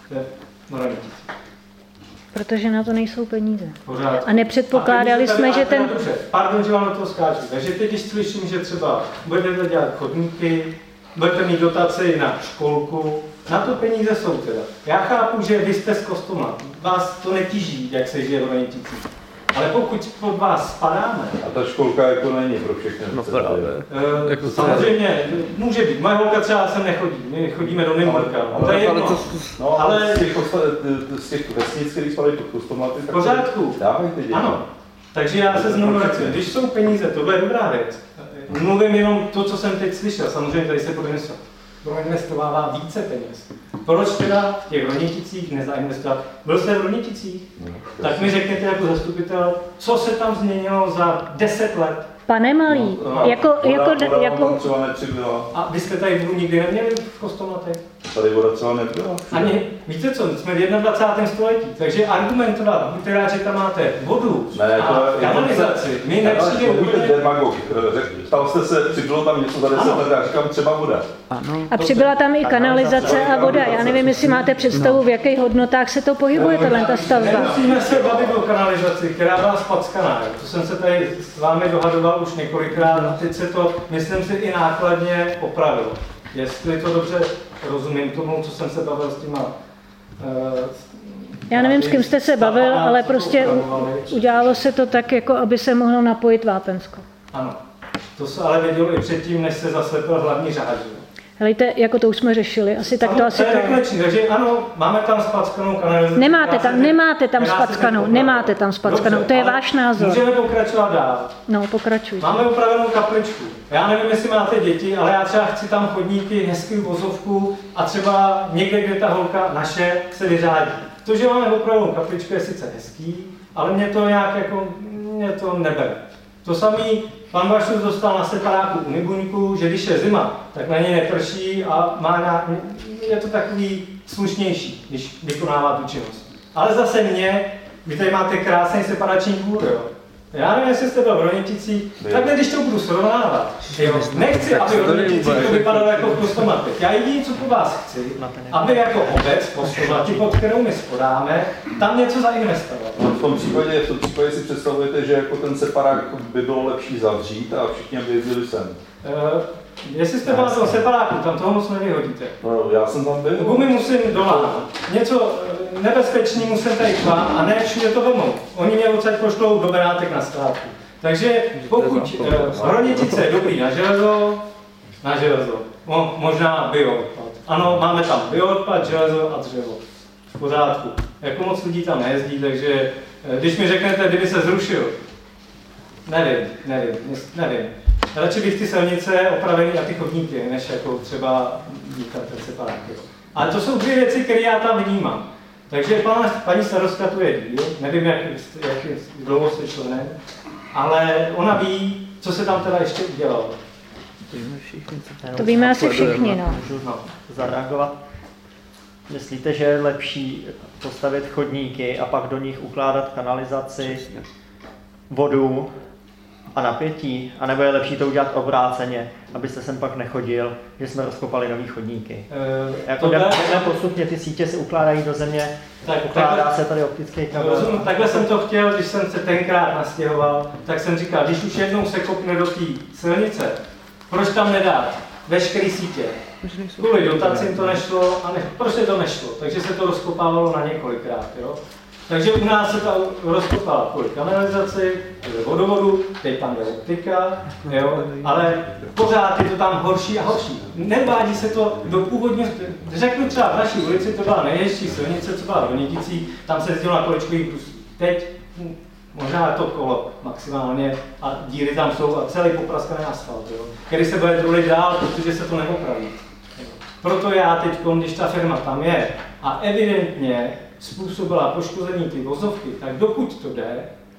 v Hronici? Protože na to nejsou peníze. Pořád. A nepředpokládali a jsme, že ten... Dobře, pardon, že vám na to skáču. Takže teď, když slyším, že třeba budete dělat chodníky, budete mít dotaci na školku, na to peníze jsou teda. Já chápu, že vy jste z Kostomatů, vás to netíží, jak se žije v Roněticích. Ale pokud pod vás spadáme... A ta školka jako není pro všechny. No právě. Uh, jako samozřejmě, může být. Moje holka třeba sem nechodí, my chodíme do Nymburka. Ale, to je ale, jedno. no, ale z těch, z těch vesnic, který spadají pod Kostomaty, tak pořádku. dávají ty děti. Ano. Takže já se znovu vracím. Když jsou peníze, tohle je dobrá věc. Mluvím jenom to, co jsem teď slyšel. Samozřejmě tady se proinvestovává více peněz. Proč teda v těch Roněticích nezainvestovat? Byl jste v Roněticích? Tak mi řekněte jako zastupitel, co se tam změnilo za deset let? Pane Malý, no, no, jako... voda, jako, voda, jako... voda třeba nepřibyla. A vy jste tady vodu nikdy neměli v Kostomatech? Tady voda třeba nebyla. Ani, víte co, jsme v dvacátém prvním století, takže argumentovat, buďte rád, že tam máte vodu ne, a to, kanalizaci, mi nepřijde úplně... demagog. Ptal jste se, přibylo tam něco za deset let, já říkám třeba voda. Ano. A přibyla tam i kanalizace a voda. Já nevím, jestli máte představu, v jakých hodnotách se to pohybuje, ta stavba. Nemusíme se bavit o kanalizaci, která byla spackaná. To jsem se tady s vámi dohadoval už několikrát a teď se to, myslím si, i nákladně opravilo. Jestli to dobře rozumím tomu, co jsem se bavil s těma... Uh, Já nevím, s kým jste se bavil, ale prostě udělalo se to tak, jako aby se mohlo napojit Vápensko. Ano. To se ale vědělo i předtím, než se zaslepil hlavní řád. Helejte, jako to už jsme řešili, asi tak to asi to. to. Je nekonečný, takže ano, máme tam spackanou kanalizaci. Nemáte tam, nemáte tam spackanou, nemáte tam spackanou, to je váš názor. Můžeme pokračovat dál. No, pokračujte. Máme upravenou kapličku. Já nevím, jestli máte děti, ale já třeba chci tam chodníky, hezký vozovku a třeba někde, kde ta holka naše se vyřádí. To, že máme upravenou kapličku, je sice hezký, ale mě to nějak jako, mě to nebere. To samý pan Vašus dostal na separáku unibuňku, že když je zima, tak na něj neprší a má nějak, je to takový slušnější, když vykonává tu činnost. Ale zase mě, vy tady máte krásný separační kůl, jo. Já nevím, jestli jste byl v Roněticích, takhle když to budu srovnávat, jo, nechci, aby v Roněticích to vypadalo jako v Kostomatech. Já jediné, co po vás chci, aby jako obec Kostomati, pod kterou my spodáme, tam něco zainvestovat. V tom případě, v tom případě si představujete, že jako ten separák by bylo lepší zavřít a všichni by jezdili sem. Uh, jestli jste byl na tom separáku, tam toho moc nevyhodíte. No, já jsem tam byl. Gumy musím dolámat. Něco nebezpečný musím tady k vám a ne všude to vemou. Oni mě odsaď pošlou do Benátek na státku. Takže pokud uh, Hroničice je dobrý na železo, na železo, no, možná bioodpad. Ano, máme tam bioodpad, železo a dřevo. V pořádku. Jako moc lidí tam nejezdí, takže když mi řeknete, kdyby se zrušil, nevím, nevím, nevím. Radši bych ty silnice opravený a ty chodníky, než jako třeba díkat ten separák. Ale to jsou dvě věci, které já tam vnímám. Takže pana, paní starostka tu je díl, nevím, jak, jak dlouho jste členem, ale ona ví, co se tam teda ještě udělalo. To víme asi všichni, no. Můžu zareagovat? Myslíte, že je lepší postavit chodníky a pak do nich ukládat kanalizaci, vodu a napětí? A nebo je lepší to udělat obráceně, abyste sem pak nechodil, že jsme rozkopali nový chodníky? E, jako jdeme postupně, ty sítě se ukládají do země, tak, ukládá takhle, se tady optický kabel. Rozumím, takhle jsem to chtěl, když jsem se tenkrát nastěhoval, tak jsem říkal, když už jednou se kopne do té silnice, proč tam nedát veškerý sítě? Kvůli dotacím to nešlo, a ne, prostě to nešlo, takže se to rozkopávalo na několikrát. Jo? Takže u nás se to rozkopala kvůli kanalizaci, vodovodu, teď tam je optika, jo? Ale pořád je to tam horší a horší. Nevádí se to do původního, řeknu třeba v naší ulici, to byla nejhezčí silnice, co byla v Roněticích, tam se jezdilo na kolečkových brusích. Teď možná to kolo maximálně a díry tam jsou a celý popraskaný asfalt, jo? Který se bude drulit dál, protože se to neopraví. Proto já teď, když ta firma tam je a evidentně způsobila poškození ty vozovky, tak dokud to jde,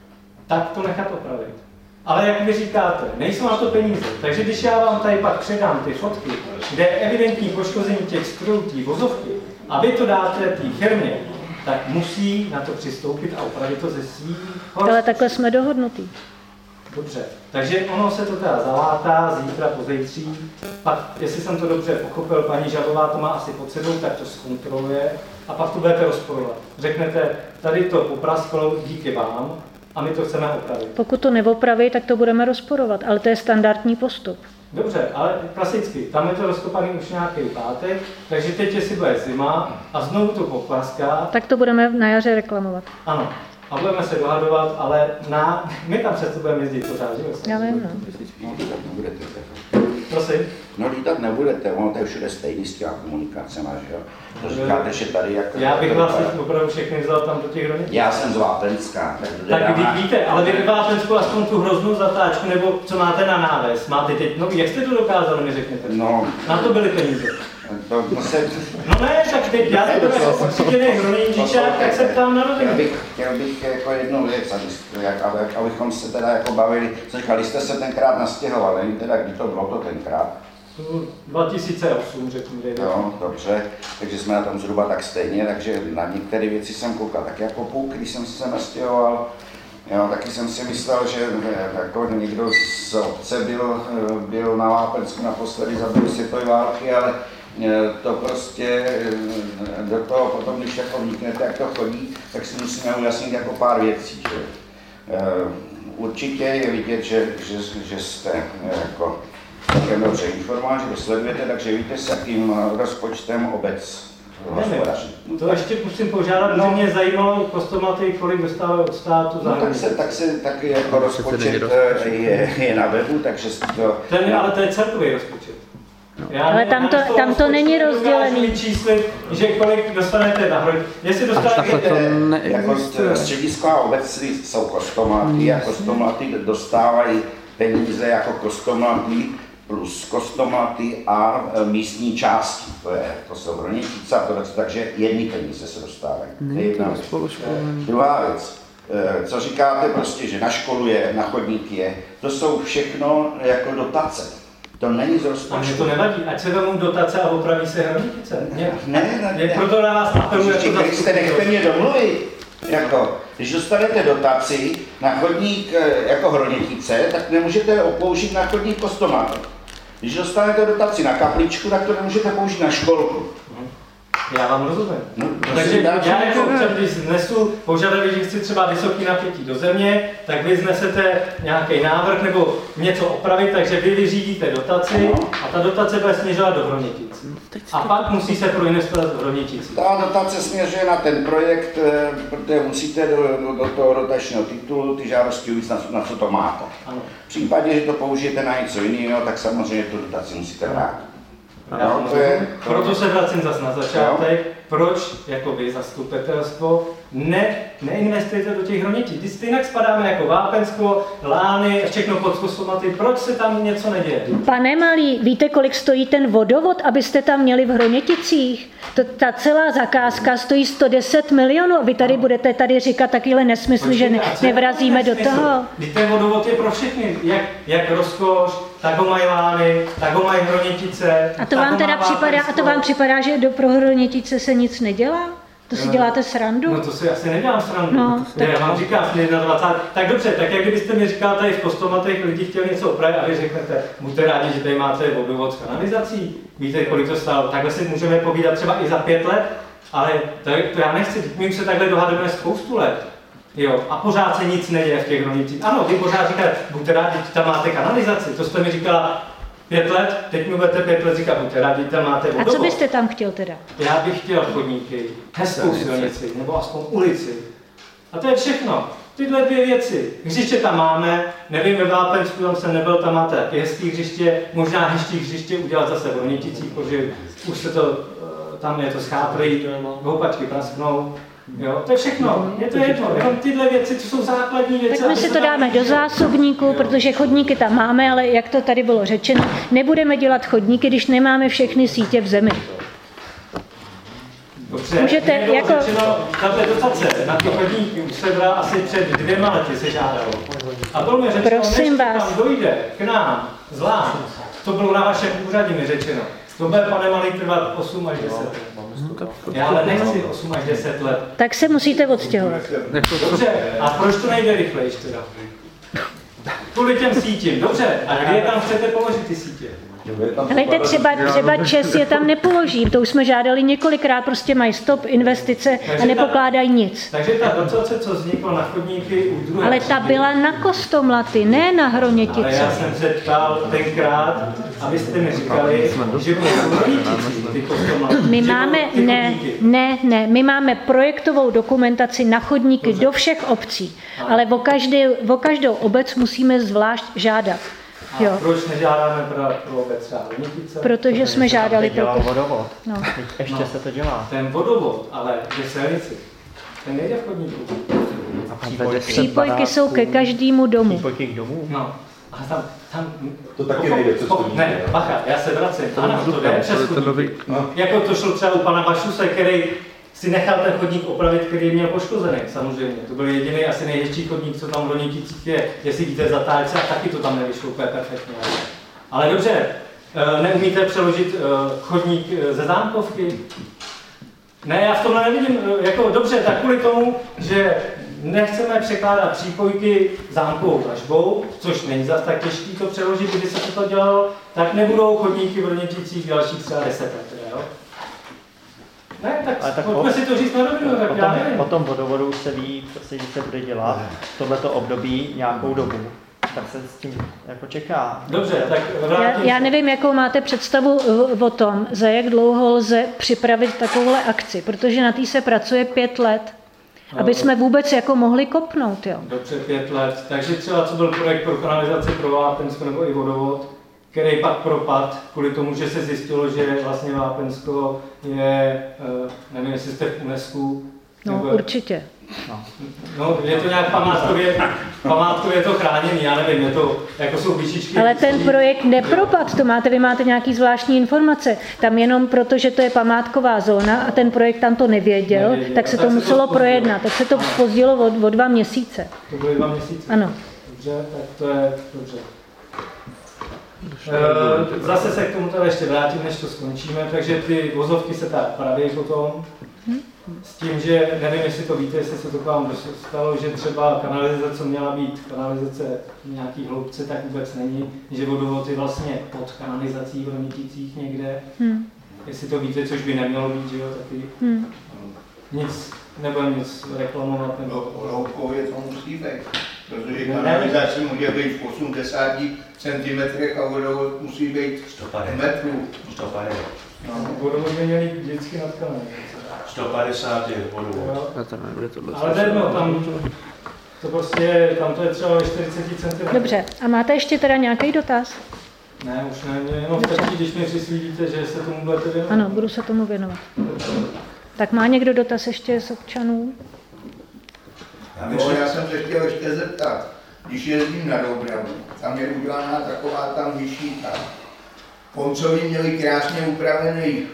tak to nechat opravit. Ale jak vy říkáte, nejsou na to peníze, takže když já vám tady pak předám ty fotky, kde je evidentní poškození těch strojů, té vozovky, a vy to dáte té firmě, tak musí na to přistoupit a opravit to ze svých horst. Ale takhle jsme dohodnutí. Dobře, takže ono se to teda zalátá zítra, pozítří, pak, jestli jsem to dobře pochopil, paní Žabová to má asi pod sebou, tak to zkontroluje a pak to budete rozporovat. Řeknete, tady to poprasklo díky vám a my to chceme opravit. Pokud to neopraví, tak to budeme rozporovat, ale to je standardní postup. Dobře, ale klasicky, tam je to rozkopaný už nějaký pátek, takže teď, jestli bude zima a znovu to popraská, tak to budeme na jaře reklamovat. Ano. A budeme se dohadovat, ale na, my tam přesto budeme jezdit pořád, že? Já vím, no. No, lítat nebudete. Prosím? No, lítat nebudete, ono to je všude stejný s těma komunikacema, že jo? To říkáte, že tady jako... Já bych vás teď opravdu všechny vzal tam do těch Hronic. Já jsem z Vápenská. Tak, tak vy víte, ale vy ve Vápensku aspoň tu hroznou zatáčku, nebo co máte na náves, máte teď, no jak jste to dokázali, mi řekněte? No. Na to byly peníze. To, to se... No ne, tak teď já to jako určitě Hroníčák, tak se ptám na rodinu. Chtěl bych, chtěl bych jako jednu věc, jak, abychom se teda jako bavili, co říkali, jste se tenkrát nastěhovali, nevím teda, kdy to bylo to tenkrát. dva tisíce osm, řeknu. Jo, dobře, takže jsme na tom zhruba tak stejně, takže na některé věci jsem koukal tak jako půl, když jsem se nastěhoval. Jo, taky jsem si myslel, že jako někdo z obce byl, byl na Vápensku naposledy za druhé světové války, ale to prostě do toho potom, když jako vniknete, jak to chodí, tak si musíme ujasnit jako pár věcí. Že? Určitě je vidět, že, že, že jste jako také dobře informován, že to sledujete, takže víte, s jakým rozpočtem obec hospodaří. To ještě musím požádat, no, mě zajímalo Kostomaty, kolik dostávají od státu za no, tak se, tak se taky jako rozpočet je, je na webu, takže to... Ten, ale to je celkový rozpočet. Já Ale ne, tam to, já tam to není rozdělený. Čísly, že kolik dostanete na hrod. Jestli dostanete... To jako středisková obec jsou Kostomaty a Kostomaty dostávají peníze jako Kostomaty plus Kostomaty a místní části. To, je, to jsou Hronětice a to, takže jedny peníze se dostávají. Jedna věc. Druhá věc. Co říkáte prostě, že na školu je, na chodník je, to jsou všechno jako dotace. To není z rozpočtu. A mě to nevadí, ať se vemou dotace a opraví se Hronětice. Ne, ne, ne. ne. Proto na vás apeluji jako zastupitelstvo. Nechte mě domluvit. Jako, když dostanete dotaci na chodník jako Hronětice, tak nemůžete ho použít na chodník Kostomátek. Když dostanete dotaci na kapličku, tak to nemůžete použít na školku. Já vám rozumím. No, takže já jako občan, když znesu požadavek, že chci třeba vysoký napětí do země, tak vy znesete nějaký návrh nebo něco opravit, takže vy vyřídíte dotaci a ta dotace bude směřovat do Hronětic. A pak musí se proinvestovat v Hronětici. Ta dotace směřuje na ten projekt, protože musíte do, do, do toho dotačního titulu ty žádosti uvíct, na, na co to máte. Ano. V případě, že to použijete na něco jiného, tak samozřejmě tu dotaci musíte vrátit. No, to je, proto se vracím zase na začátek, jo. Proč jako vy zastupitelstvo ne, neinvestujete do těch Hronětic. Když stejnak spadáme jako Vápensko, Lány, všechno pod Kostomaty, proč se tam něco neděje? Pane Malý, víte, kolik stojí ten vodovod, abyste tam měli v Hroněticích? To, ta celá zakázka stojí sto deset milionů a vy tady budete tady říkat takovýhle nesmysl, Počkej, že ne, nevrazíme do toho. Víte, ten vodovod je pro všechny, jak, jak Rozkoš, tak ho mají Lány, tak ho mají Hronětice. A to vám teda připadá, a to vám připadá, že do pro Hronětice se nic nedělá? To si děláte srandu? No to si asi nedělám srandu. No, tak... Já vám říkám, jsme dvacátého Tak dobře, tak jak kdybyste mi říkal, tady v Kostomatech lidi chtěli něco opravit a vy řeknete, buďte rádi, že tady máte vodovod s kanalizací. Víte, kolik to stálo? Takhle si můžeme povídat třeba i za pět let, ale to, to já nechci, my už se takhle dohadujeme spoustu let. Jo, a pořád se nic neděje v těch Hroněticích. Ano, vy pořád říkáte, buďte rádi, že tam máte kanalizaci. To jste mi říkala pět let, teď mi budete pět let říkat, buďte rádi, že tam máte vodovod. A co byste tam chtěl teda? Já bych chtěl chodníky, hezkou silnici, nebo aspoň ulici. A to je všechno. Tyhle dvě věci. Hřiště tam máme, nevím, ve Vápensku, tam jsem nebyl, tam máte taky hezký hřiště, možná hezký hřiště udělat zase v Hroněticích, protože už se to, tam je to schátrý, houpačky prasknou. Jo, to je všechno, je to jedno, jenom tyhle věci, co jsou základní věci. Tak my si to dáme do zásobníku, jo. Protože chodníky tam máme, ale jak to tady bylo řečeno, nebudeme dělat chodníky, když nemáme všechny sítě v zemi. Dobře, můžete jako... řečeno, tato dotace na ty chodníky už se dá asi před dvěma lety se žádalo. A bylo mi řečeno, Prosím než vás. tam dojde k nám z Lán, to bylo na vašem úřadě mi řečeno. To bude, pane Malý, trvat osm až deset let. Já ale nechci osm až deset let. Tak se musíte odstěhovat. Dobře, a proč to nejde rychlejš teda? Kvůli těm sítím, dobře, a kdy je tam chcete položit ty sítě? Helejte, třeba, třeba Čes je tam nepoloží, to už jsme žádali několikrát, prostě mají stop investice a nepokládají nic. Takže ta dotace, co vznikla na chodníky u druhé Ale ta byla na Kostomlaty, ne na Hronětice. Ale já jsem se ptal tenkrát, abyste mi říkali, že budou Hronětici, ty Kostomlaty. My máme, ne, ne, ne, my máme projektovou dokumentaci na chodníky do všech obcí, ale o, každý, o každou obec musíme zvlášť žádat. A jo. Proč nežádáme pro, pro obec třeba Hronětice? Protože jsme žádali pro pro vodovod. No. Ještě no, se to dělá. Ten vodovod, ale je silnici. Ten nejde v chodníku. Přípojky jsou ke každému domu. Přípojky k domů? No. A tam, tam, to taky nejde přes chodník. Ne, bacha, já se vracím. Ano, to jde přes chodník. No. Jako to šlo třeba u pana Bašuse, který si nechal ten chodník opravit, který měl poškozený, samozřejmě. To byl jediný asi nejhezčí chodník, co tam v Hroněticích je. Jestli jdete za Táľce, a taky to tam nevyšlo úplně perfektně. Ale dobře, neumíte přeložit chodník ze Zámkovky? Ne, já v tomhle nevidím, jako dobře, tak kvůli tomu, že nechceme překládat přípojky zámkovou dražbou, což není zas tak těžký to přeložit, kdyby se to dělalo, tak nebudou chodníky v Hroněticích dalších třeba deset let, jo? Ne, tak, tak pojďme po, si to říct na rovinu, tak já nevím. Po tom vodovodu se ví, prostě, že se bude dělat v tohleto období nějakou dobu. Tak se s tím jako čeká. Dobře, tak já, já nevím, jakou máte představu o tom, za jak dlouho lze připravit takovouhle akci, protože na té se pracuje pět let, no, aby jsme vůbec jako mohli kopnout. Jo. Dobře, pět let. Takže třeba co byl projekt pro kanalizaci pro Vápensko nebo i vodovod, který pak propad kvůli tomu, že se zjistilo, že vlastně Vápensko je, nevím, jestli jste v UNESCO. No, nebo... určitě. No. no, je to nějak památkově, památkově je to chráněný, já nevím, je to, jako jsou vyšičky. Ale ten projekt nepropad, to máte, vy máte nějaký zvláštní informace. Tam jenom proto, že to je památková zóna a ten projekt tam to nevěděl, nevěděl. tak se to tak muselo se to projednat, tak se to zpozdilo o, o dva měsíce. To byly dva měsíce? Ano. Dobře, tak to je dobře. E, zase se k tomu tady ještě vrátím, než to skončíme, takže ty vozovky se tak praví potom. Hmm? S tím, že nevím, jestli to víte, jestli se to k vám dostalo, že třeba kanalizace, co měla být kanalizace nějaký hloubce, tak vůbec není, že vodovod je vlastně pod kanalizací v Roníticích někde. Hmm. Jestli to víte, což by nemělo být, že jo, taky. Hmm. Nic, nebudem nic reklamovat. Nebo... Hloubkově to musí být, protože kanalizace může být v osmdesáti centimetrech a vodovod musí být sto metrů. sto padesát. No, vodovod by měli vždycky nad kanalizací. sto padesát je vodovod. Ale to je jedno, tam to prostě, tam to je třeba čtyřicet centimetrů. Dobře, a máte ještě teda nějaký dotaz? Ne, už ne, jenom stačí, když mi přislíbíte, že se tomu budete věnovat. Ano, budu se tomu věnovat. Tak má někdo dotaz ještě z občanů? No, já jsem se chtěl ještě zeptat, když jezdím na Doubravu, tam je udělaná taková tam vyšší tam. Koncovi měli krásně upravený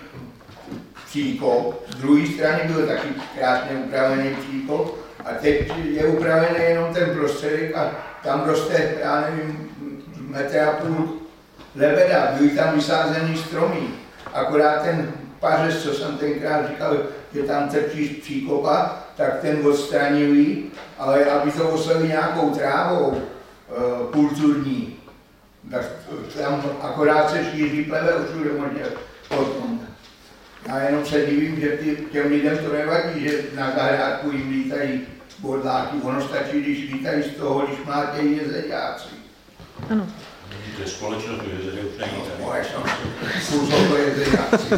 příkop, z druhé strany byl taky krásně upravený příkop a teď je upravený jenom ten prostředek a tam roste, já nevím, metr a půl lebeda, byly tam vysázený stromy, akorát ten pařez, co jsem tenkrát říkal, že tam trčí z příkopa, tak ten odstranili, ale aby to oseli nějakou trávou e, kulturní, tak tam akorát se šíří plevel všude možně potom. Já jenom se divím, že ty, těm lidem to nevadí, že na zahrádku jim lítají bodláky. Ono stačí, když lítají z toho, když mlátějí jezeďáci. Ano. To je společnost, to jezeře už není tady. Společnost, to jezeďáci.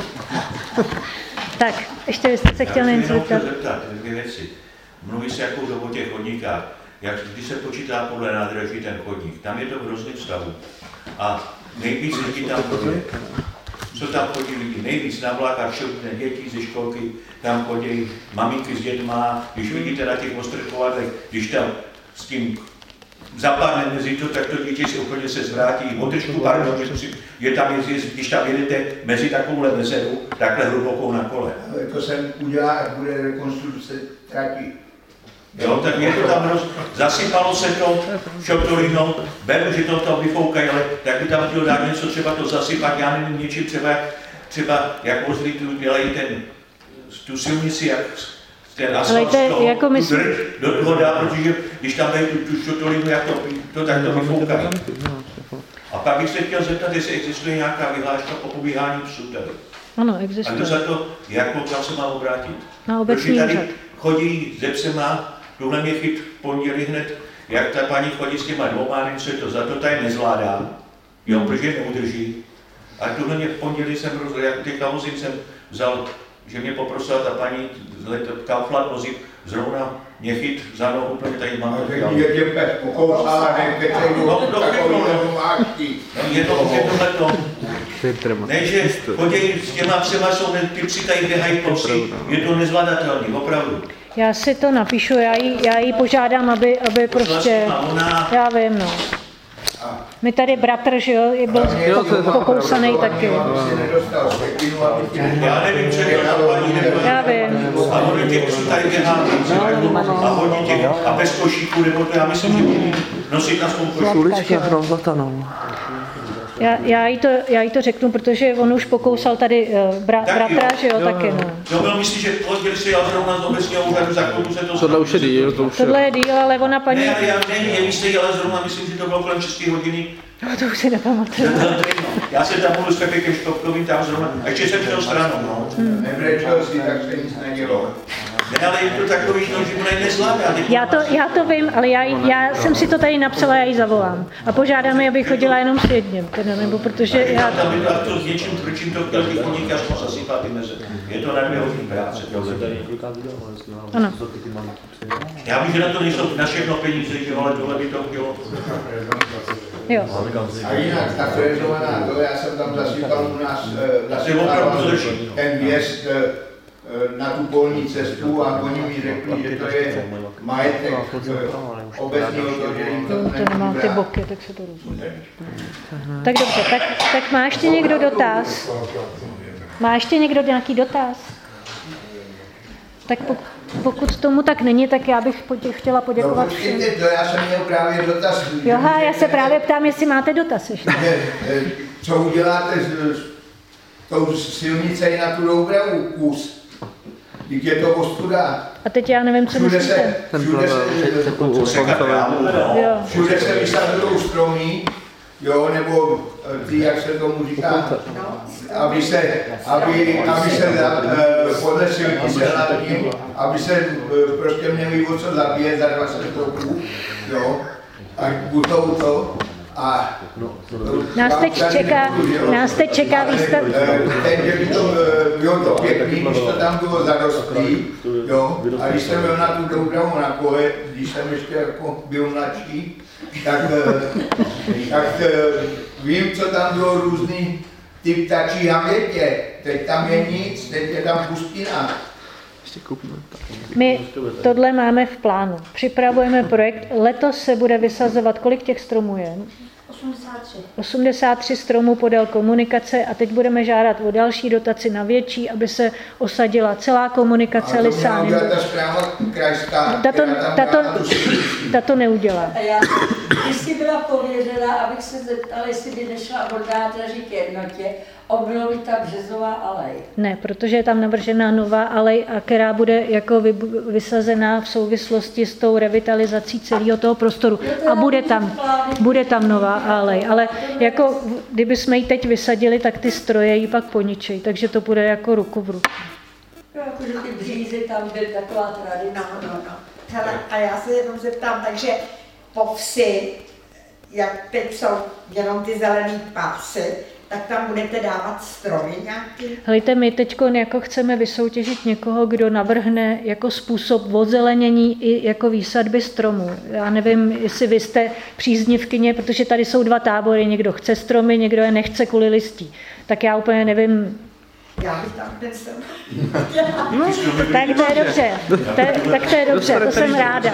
Tak, ještě vy jste se chtěl něco zeptat. zeptat dvě věci. Mluví se jako o těch chodníkách. Jak, když se počítá podle nádraží ten chodník, tam je to v hrozném stavu. A nejvíc lidí tam chodí. Co tam chodí lidi? Nejvíc na vlákách šoupne děti ze školky, tam chodí maminky s dětma, když vidíte na těch ostrkovadlech, když tam s tím zapadne mezi to, tak to dítě si úplně se zvrátí. Modržku, pardon, že je tam, jezdí, když tam jedete mezi takovouhle mezeru, takhle hlubokou na kole. Ale to se udělá, až bude rekonstrukce trati. Jo, tak je to tam roz... zasypalo se to šotorinou, beru, že to tam vyfoukají, ale tak by tam chtěl dát něco, třeba to zasypat, já nevím, něčím třeba, třeba jak ozlí tu dělají ten, tu silnici, jak ten asfalt jako tu myslím... drž do toho dá, protože když tam dají tu, tu šotorinu, jak to, to tak to vyfoukají. A pak bych se chtěl zeptat, jestli existuje nějaká vyhláška po pobíhání psů tady. Ano, existuje. A kdo za to, jak kam se má obrátit? Na obecní úřad. Chodí ze psema, tuhle mě chyt v pondělí hned, jak ta paní chodí s těma dvouma, nevím, co je to za to, tady nezvládá, jo, protože neudrží. A tuhle mě v pondělí jsem rozhodl, jak teďka vozím jsem vzal, že mě poprosila ta paní Kaufland vozit, zrovna mě chyt za nohu, úplně tady mám to dělat. Je tě pes pokousala, nevím, no, je to tohleto. Ne, že chodí s těma psema, jsou ty psi tady běhají po psi, je to nezvladatelný, opravdu. Já si to napíšu, já jí, já jí požádám, aby, aby prostě, já vím, no. My tady bratr, že jo, je byl pokousaný taky. Já nevím, co je to paní, nebo... Já vím. A oni těch psů tady běhá, a hodí těch, a bez košíku, nebo to já myslím, že budou nosit na svou košíku. Já, já, jí to, já jí to řeknu, protože on už pokousal tady uh, bra, bratra, že jo, jo, taky, no. Jo, byl myslí, že hodili si jel zrovna z obecního úřadu, za komu se to... Tohle už je díl, to už je... Tohle je díl, ale ona paní... Ne, ale já nevím, nevím, jste jela zrovna, myslím, že to bylo kolem šesté hodiny. No, to už si nepamatuju. Já jsem tam mluvil s Pepikem Štopkovým, tam zrovna, a ještě jsem šel stranou, no. Hmm. Nebrečel si, tak se nic nedělo. Ne, ale je to takový, no, že mu nezvládá. Já to, já to vím, ale já, já jsem si to tady napsala, já ji zavolám. A požádám ji, abych chodila jenom s jedním, teda, nebo protože já... Tam by to s něčím, pročím to chtěl těch chodník, až to zasypá ty meze. Je to na dvě hodiny práce. Ano. Já vím, že na to nejsou na všechno peníze, že ale tohle by to chtělo. Jo. A jinak ta frezovaná, to já jsem tam zasypal u nás, zasypal ten vjezd na tu polní cestu a oni mi řekli, že to je majetek obecního, že jim to to nemá ty boky, tak se to různě. Tak dobře, tak, tak má ještě někdo dotaz? Má ještě někdo nějaký dotaz? Tak pokud tomu tak není, tak já bych podě- chtěla poděkovat no, všem. To já jsem měl právě dotaz. Joha, já se právě ptám, jestli máte dotaz ještě. Co uděláte s, s tou silnicí na tu Doubravu kus? Když je to ostuda. A teď já nevím, co všude myslíte. Se, všude se, všude se vysazují stromy, jo, nebo ty, jak se tomu říká, aby se, aby, aby se uh, podle silnice hlavním, aby se uh, prostě měli o co zabíjet za dvacet roků, jo, a budou to. A nás teď čeká, nás teď čeká výstav. Teď, že by to bylo to pěkný, když to tam bylo zarostlý, jo, a když jsem byl na tu Doubravu na kole, když jsem ještě jako byl mladší, tak, tak vím, co tam bylo různý ty ptačí havětě. Teď tam je nic, teď je tam pustina. My tohle máme v plánu. Připravujeme projekt. Letos se bude vysazovat, kolik těch stromů je? osmdesát tři. osmdesát tři stromů podél komunikace a teď budeme žádat o další dotaci na větší, aby se osadila celá komunikace lisány. A to měla ta zpráva krajská, tato, tato, tato neudělá. A já, když jsi byla pověřena, abych se zeptala, jestli by nešla odnádraží k jednotě, obnovit ta březová alej. Ne, protože je tam navržená nová alej, a která bude jako vysazená v souvislosti s tou revitalizací celého toho prostoru. A bude tam, bude tam nová alej. Ale jako, kdyby jsme ji teď vysadili, tak ty stroje ji pak poničejí. Takže to bude jako ruku v ruku. Jo, jakože ty břízy tam byly taková tradice. No, no, no. Hele, a já se jenom zeptám, takže po vsi, jak teď jsou jenom ty zelený pásy, tak tam budete dávat stromy nějaký? Hejte, my teď jako chceme vysoutěžit někoho, kdo navrhne jako způsob odzelenění i jako výsadby stromů. Já nevím, jestli vy jste příznivkyně, protože tady jsou dva tábory, někdo chce stromy, někdo je nechce kvůli listí. Tak já úplně nevím. Já bych tam ten strom. No, tak to je dobře. To je, tak to je dobře, to jsem ráda.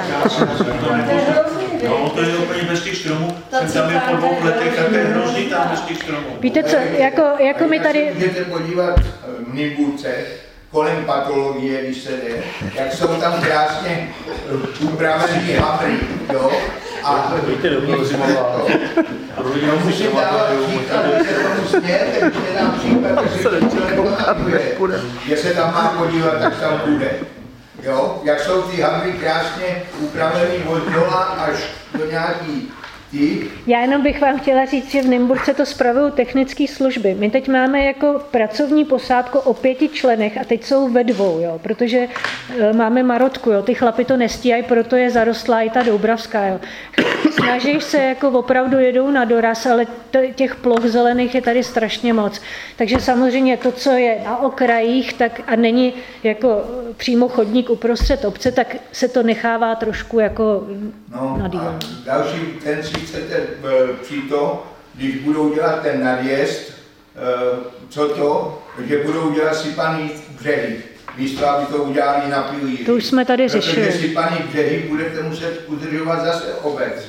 No, to je úplně bez těch stromů. Jsem tam je po dvou letech, tak je hrozný tam bez těch stromů. Víte co, jako, jako my tady... Můžete podívat v Nymburce, kolem patologie, když se jde, jak jsou tam krásně upravený hamry, jo? A víte, do zimová. No, musím dávat příklad, že se tomu smějete, když je dám příklad, že se člověk že se tam má podívat, tak tam bude. Jo? Jak jsou ty hamry krásně upravený od dola až do nějaký ty. Já jenom bych vám chtěla říct, že v Nymburce to spravují technické služby. My teď máme jako pracovní posádku o pěti členech a teď jsou ve dvou, jo? Protože e, máme marotku, jo? Ty chlapi to nestíhají, proto je zarostlá i ta Doubravská. Jo? Snažíš se, jako opravdu jedou na doraz, ale těch ploch zelených je tady strašně moc. Takže samozřejmě to, co je na okrajích, tak a není jako přímo chodník uprostřed obce, tak se to nechává trošku jako no, nadývat. Další, ten si chcete přijít to, když budou dělat ten nadjezd, co to, že budou dělat sypaný břehy. Místo, aby to udělali na pilíři. To už jsme tady řešili. Protože sypaný břehy budete muset udržovat zase obec.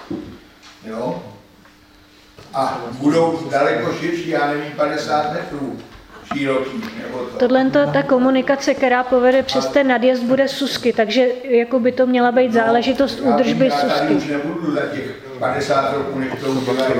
Jo? A budou daleko širší, já nevím, padesát metrů široký. Nebo to. Tohle to, ta komunikace, která povede přes ten nadjezd, bude Susky, takže jako by to měla být záležitost no, údržby já Susky. Já už nebudu za těch padesát roků, než to udělají.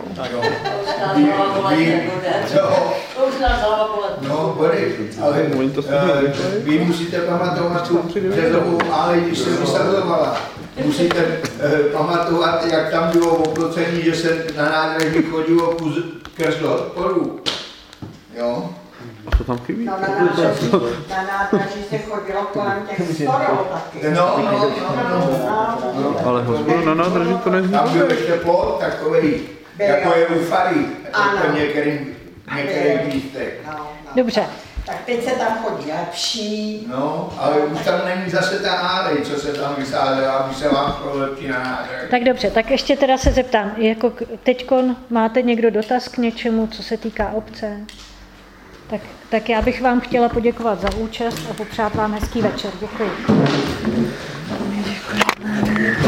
No, body, ale vy musíte pamatovat tu březovou alej, když se vysazovala. Musíte uh, pamatovat, jak tam bylo oplocení, že se na nádraží chodilo krz do odporu. Jo? A to tam chybí? No, na nádraží, na nádraží se chodilo kolem těch storů taky. No, no, no, no, no, no. Ale hospodu na nádraží to nezní. Tam byl ještě plot takový, jako je u Fary, jako v některých, některých místech. Dobře, tak teď se tam chodí lepší. No, ale už tam není zase ta nádej, co se tam vysázela, aby se vám šlo lepší na nádej. Tak dobře, tak ještě teda se zeptám, jako teďkon máte někdo dotaz k něčemu, co se týká obce? Tak, tak já bych vám chtěla poděkovat za účast a popřát vám hezký večer. Děkuji. Děkuji.